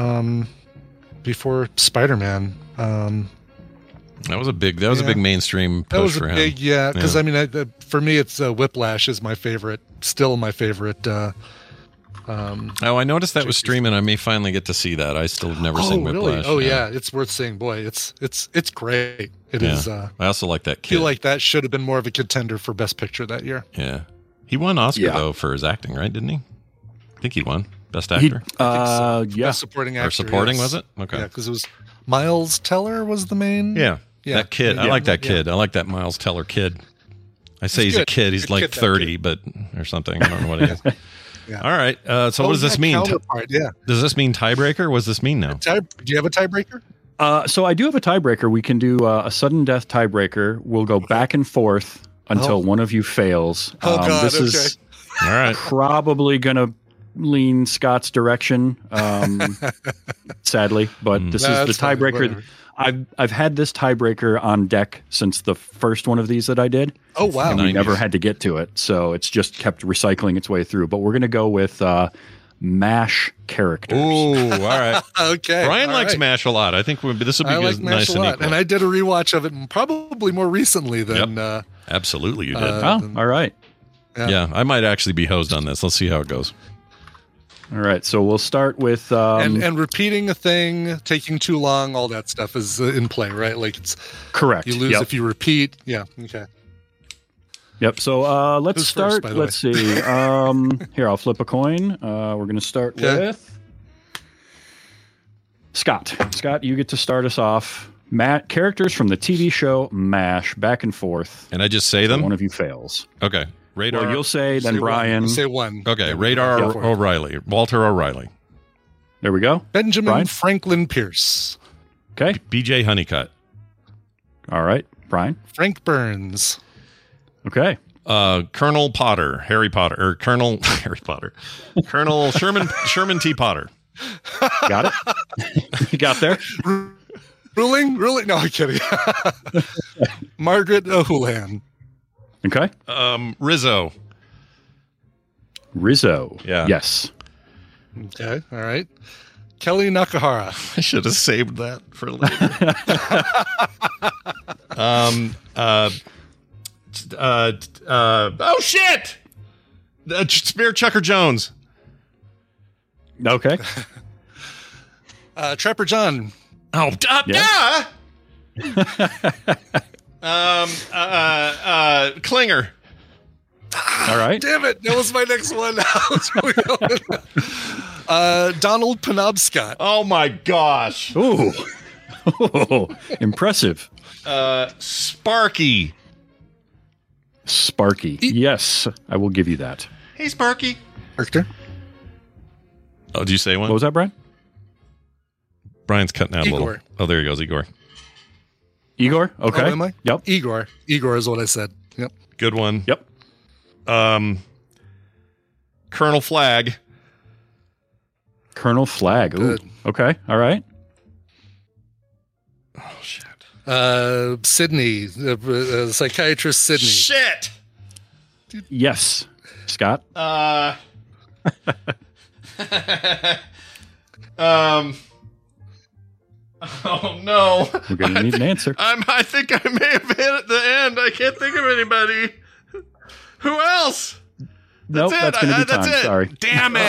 Spider-Man. That was a big mainstream push for him. Because I mean, for me, it's Whiplash is my favorite, still my favorite. I noticed that was streaming. I may finally get to see that. I still have never seen Whiplash. Really? Oh yeah, it's worth seeing. Boy, it's great. It is. I also like that kid. I feel like that should have been more of a contender for Best Picture that year. Yeah, he won Oscar though for his acting, right? Didn't he? I think he won Best Actor. Best Supporting Actor. Or supporting, was it? Okay. Yeah, because it was Miles Teller was the main. Yeah. That kid. I like that kid. I like that Miles Teller kid. I say he's a kid. He's like 30, but or something. I don't know what he is. All right. So what does this mean? Does this mean tiebreaker? What does this mean now? Do you have a tiebreaker? So I do have a tiebreaker. We can do a sudden death tiebreaker. We'll go back and forth until one of you fails. God, this is all right. Probably going to lean Scott's direction, sadly. But this is the tiebreaker. I've had this tiebreaker on deck since the first one of these that I did. Oh, wow. And we never had to get to it. So it's just kept recycling its way through. But we're going to go with MASH characters. Ooh, all right. Okay. Brian likes MASH a lot. I think this will be like nice and equal. And I did a rewatch of it probably more recently than... Absolutely, you did. all right. Yeah, I might actually be hosed on this. Let's see how it goes. All right, so we'll start with and repeating a thing, taking too long, all that stuff is in play, right? Like it's correct. You lose if you repeat. Yeah. Okay. Yep. So let's start. First, let's see. Here, I'll flip a coin. We're going to start with Scott. Scott, you get to start us off. Characters from the TV show MASH, back and forth. And I just say them. One of you fails. Okay. Radar. Well, you'll say, then Brian. Say one. Okay, Radar O'Reilly. Walter O'Reilly. There we go. Benjamin Franklin Pierce. Okay. BJ Honeycutt. All right. Brian. Frank Burns. Okay. Colonel Potter. Harry Potter. Or Colonel Harry Potter. Colonel Sherman T. Potter. Got it? You got there? Ruling? No, I'm kidding. Margaret O'Houlihan. Okay. Rizzo. Yeah. Yes. Okay. All right. Kelly Nakahara. I should have saved that for later. Oh shit! Spear Chucker Jones. Okay. Trapper John. Oh, Klinger. All right. Damn it. That was my next one. Donald Penobscot. Oh my gosh. Ooh. Impressive. Sparky. Yes, I will give you that. Hey, Sparky. Richter. Oh, did you say one? What was that, Brian? Brian's cutting out Igor. a little. Oh, there he goes, Igor. Igor? Okay. Oh, am I? Yep. Igor. Igor is what I said. Yep. Good one. Yep. Colonel Flagg. Ooh. Okay. All right. Oh, shit. Sydney. Psychiatrist Sydney. Shit. Yes. Scott? Oh no! We're gonna need an answer. I think I may have hit at the end. I can't think of anybody. Who else? Nope, that's gonna be time. Sorry. Damn it!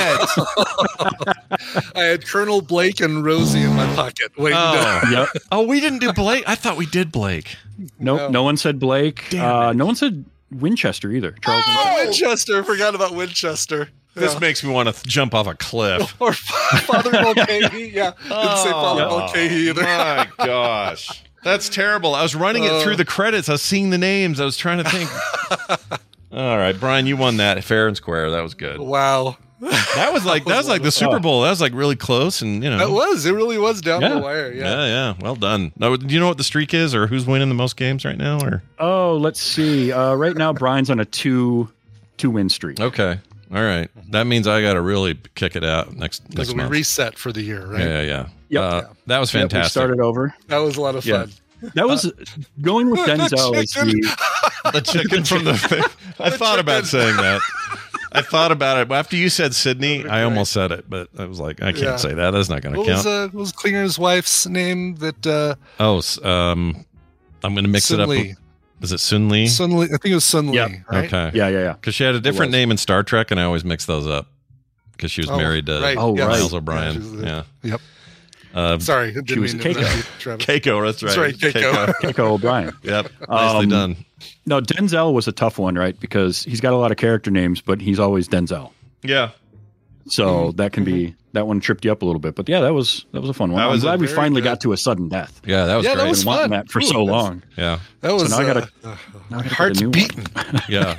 I had Colonel Blake and Rosie in my pocket. Wait, Yep. Oh, we didn't do Blake. I thought we did Blake. Nope. No one said Blake. No one said Winchester either. Charles Winchester. Forgot about Winchester. This makes me want to jump off a cliff. Or Father Mulcahy. Yeah. Didn't say Father Mulcahy either. My gosh. That's terrible. I was running it through the credits. I was seeing the names. I was trying to think. All right, Brian, you won that fair and square. That was good. Wow. That was like the Super Bowl. That was like really close, and It really was down the wire. Yeah. Well done. Now, do you know what the streak is, or who's winning the most games right now? Or let's see. Right now, Brian's on a two-win streak. Okay. All right. That means I got to really kick it out next Because we month. reset for the year, right? Yeah. Yep. That was fantastic. We started over. That was a lot of fun. That was going with Denzel. The chicken from the. I thought about saying that. I thought about it. After you said Sydney, I almost said it, but I was like, I can't say that. That's not going to count. What was Klinger's wife's name? That. I'm going to mix it up. Is it Sun Lee? Sun Lee. I think it was Sun Lee. Yep. Right? Okay. Yeah. Because she had a different name in Star Trek, and I always mix those up because she was married to Miles O'Brien. Yeah. Yep. Sorry, she was Keiko. Keiko, that's right. That's right, Keiko. Keiko O'Brien. Yep, nicely done. No, Denzel was a tough one, right? Because he's got a lot of character names, but he's always Denzel. Yeah. So that can be that one tripped you up a little bit, but yeah, that was a fun one. I'm glad we finally got to a sudden death. Yeah, that was great. That was I've been wanting that for so long. Yeah, that was. So now I got my heart's beating. Yeah.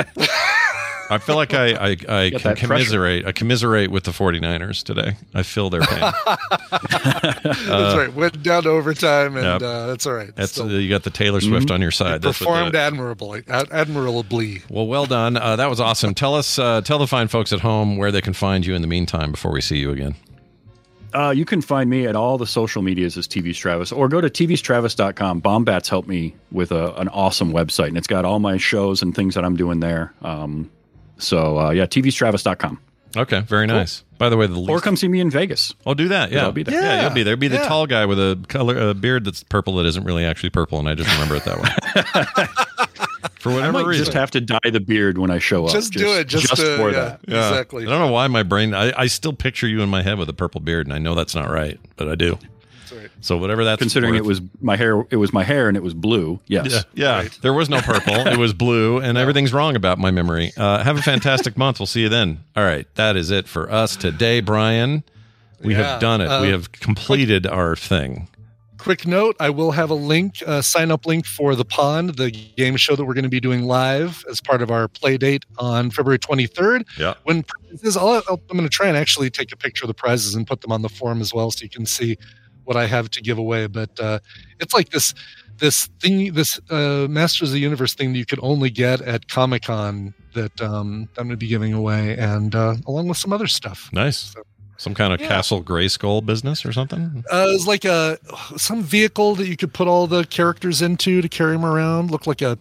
I feel like I can commiserate. I commiserate with the 49ers today. I feel their pain. That's right. Went down to overtime, and that's all right. That's you got the Taylor Swift on your side. Performed admirably. Well done. That was awesome. Tell the fine folks at home where they can find you in the meantime before we see you again. You can find me at all the social medias as TV's Travis, or go to tvstravis.com. Bombats helped me with an awesome website, and it's got all my shows and things that I'm doing there. tvstravis.com. Okay, very nice. By the way, or come see me in Vegas. I'll do that. Yeah, I'll be there. Yeah, you'll be there. Be the tall guy with a beard that's purple that isn't really actually purple, and I just remember it that way. For whatever reason, just have to dye the beard when I show up. Just do it. Just for that. Yeah. Exactly. I don't know why my brain. I still picture you in my head with a purple beard, and I know that's not right, but I do. That's right. So whatever that's considering worth. it was my hair. It was my hair, and it was blue. Yes. Yeah. Right. There was no purple. It was blue, and everything's wrong about my memory. Have a fantastic month. We'll see you then. All right, that is it for us today, Brian. We have done it. We have completed our thing. Quick note, I will have a link, a sign-up link for The Pond, the game show that we're going to be doing live as part of our play date on February 23rd. Yeah. When prizes, I'm going to try and actually take a picture of the prizes and put them on the forum as well so you can see what I have to give away. But it's like this thing, this Masters of the Universe thing that you could only get at Comic-Con that I'm going to be giving away, and along with some other stuff. Nice. So, some kind of Castle Grayskull business or something? It's like some vehicle that you could put all the characters into to carry them around. Look like a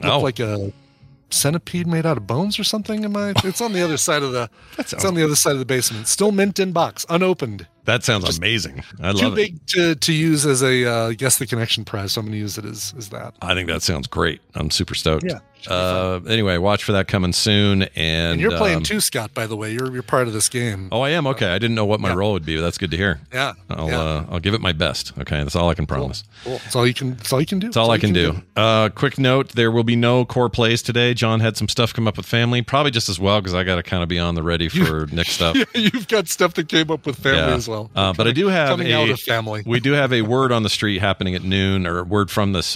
centipede made out of bones or something. It's on the other side of the. It's on the other side of the basement. Still mint in box, unopened. That sounds amazing. I love it. Too big to use as a Guess the Connection prize, so I'm going to use it as that. I think that sounds great. I'm super stoked. Yeah. Anyway, watch for that coming soon. And you're playing too, Scott, by the way. You're part of this game. Oh, I am? Okay. I didn't know what my role would be, but that's good to hear. Yeah. I'll give it my best. Okay. That's all I can promise. Cool. That's all you can do. That's all I can do. Quick note, there will be no core plays today. John had some stuff come up with family, probably just as well, because I got to kind of be on the ready for Nick stuff. You've got stuff that came up with family as well. But I do have coming out of family. We do have a word on the street happening at noon, or word from the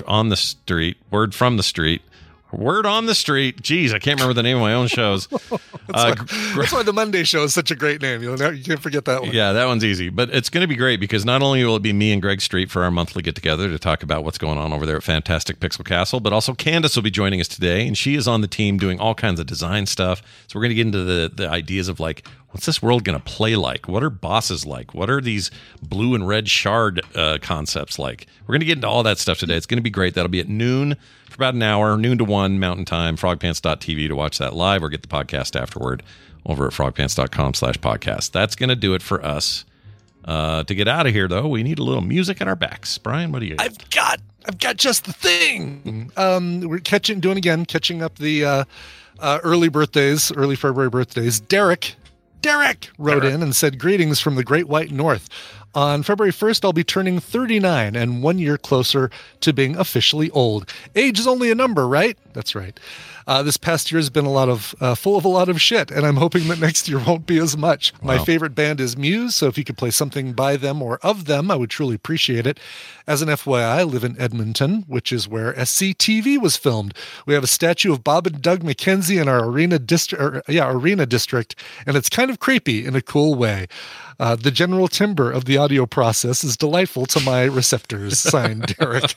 street. Geez, I can't remember the name of my own shows. That's why the Monday show is such a great name. You can't forget that one. Yeah, that one's easy. But it's going to be great because not only will it be me and Greg Street for our monthly get-together to talk about what's going on over there at Fantastic Pixel Castle, but also Candace will be joining us today, and she is on the team doing all kinds of design stuff. So we're going to get into the ideas of like, what's this world going to play like? What are bosses like? What are these blue and red shard concepts like? We're going to get into all that stuff today. It's going to be great. That'll be at noon for about an hour, noon to 1 Mountain Time, frogpants.tv to watch that live or get the podcast afterward over at frogpants.com/podcast. That's going to do it for us. To get out of here, though, we need a little music at our backs. Brian, what do you got? I've got just the thing. We're catching up the early February birthdays. Derek wrote in and said, "Greetings from the Great White North. On February 1st, I'll be turning 39 and 1 year closer to being officially old. Age is only a number, right? That's right. This past year has been full of a lot of shit, and I'm hoping that next year won't be as much. Wow. My favorite band is Muse, so if you could play something by them or of them, I would truly appreciate it. As an FYI, I live in Edmonton, which is where SCTV was filmed. We have a statue of Bob and Doug McKenzie in our arena district, and it's kind of creepy in a cool way. The general timbre of the audio process is delightful to my receptors. Signed, Derek.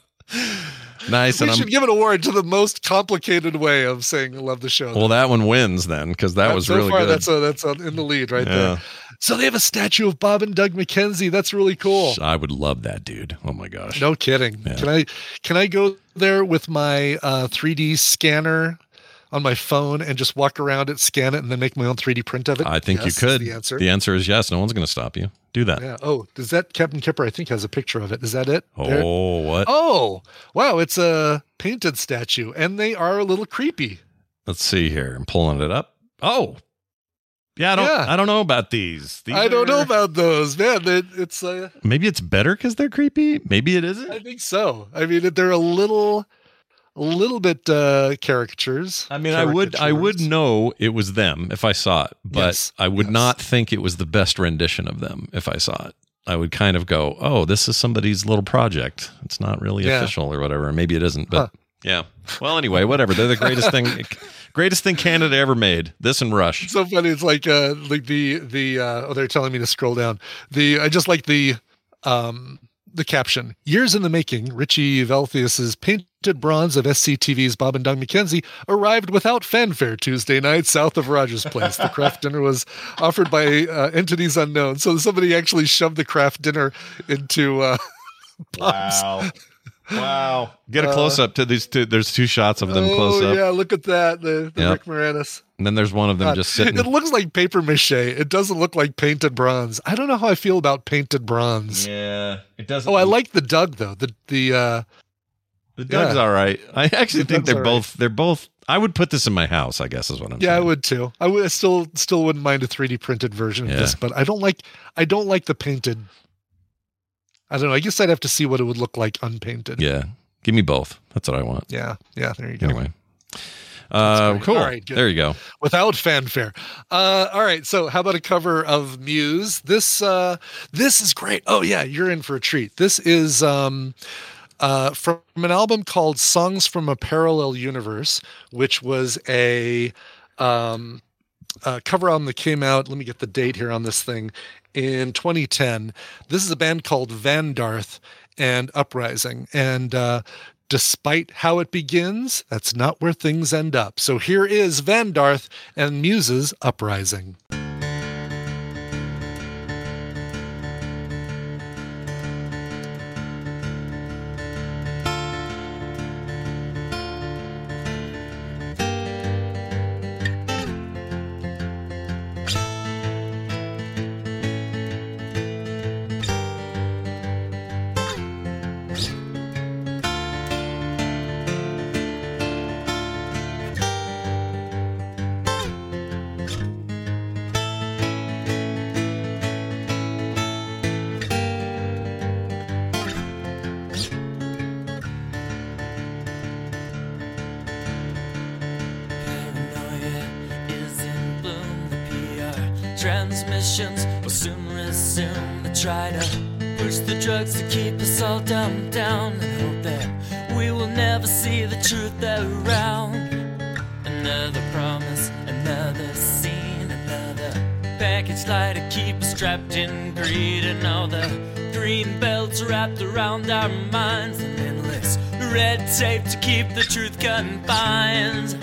Nice. We And should give an award to the most complicated way of saying I love the show. well, that one wins then, because that was so really far, good. That's in the lead right there. So they have a statue of Bob and Doug McKenzie. That's really cool. I would love that, dude. Oh my gosh. No kidding. Yeah. Can I go there with my 3D scanner on my phone and just walk around it, scan it, and then make my own 3D print of it? I think Yes, you could. is the answer. The answer is yes. No one's going to stop you. Do that. Yeah. Oh, does that Captain Kipper? I think has a picture of it. Is that it? Oh, what? Oh, wow! It's a painted statue, and they are a little creepy. Let's see here. I'm pulling it up. Oh, yeah. I don't know about these. I don't know about those, man. It's Maybe it's better because they're creepy. Maybe it isn't. I think so. I mean, they're a little bit caricatures. I mean, I would know it was them if I saw it, but Yes, I would not think it was the best rendition of them if I saw it. I would kind of go, "Oh, this is somebody's little project. It's not really official or whatever." Maybe it isn't, but yeah. Well, anyway, whatever. They're the greatest thing Canada ever made. This and Rush. So funny. It's like they're telling me to scroll down. I just like the caption. Years in the making, Richie Valthius's painted bronze of SCTV's Bob and Doug McKenzie arrived without fanfare Tuesday night south of Rogers Place. The craft dinner was offered by entities unknown. So somebody actually shoved the craft dinner into Bob's. Wow. Get a close up to these two. There's two shots of them close up. Yeah, look at that. The Rick Moranis. And then there's one of them just sitting. It looks like paper mache. It doesn't look like painted bronze. I don't know how I feel about painted bronze. Yeah, it doesn't. Oh, I like the Doug though. The Doug's all right. I actually think they're both. I would put this in my house, I guess is what I'm saying. Yeah, I would too. I still wouldn't mind a 3D printed version of this, but I don't like the painted. I don't know. I guess I'd have to see what it would look like unpainted. Yeah. Give me both. That's what I want. Yeah. Yeah. There you go. Anyway. Cool. All right, good. There you go. Without fanfare. All right. So how about a cover of Muse? This is great. Oh yeah. You're in for a treat. This is, from an album called Songs from a Parallel Universe, which was a cover album that came out. Let me get the date here on this thing. In 2010. This is a band called Vandarth and Uprising. And despite how it begins, that's not where things end up. So here is Vandarth and Muse's Uprising. Transmissions will soon resume to try to push the drugs to keep us all dumbed down and hope that we will never see the truth around. Another promise, another scene, another package lie to keep us trapped in greed, and all the green belts wrapped around our minds, and endless red tape to keep the truth confined.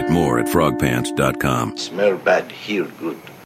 Get more at frogpants.com. Smell bad, hear good.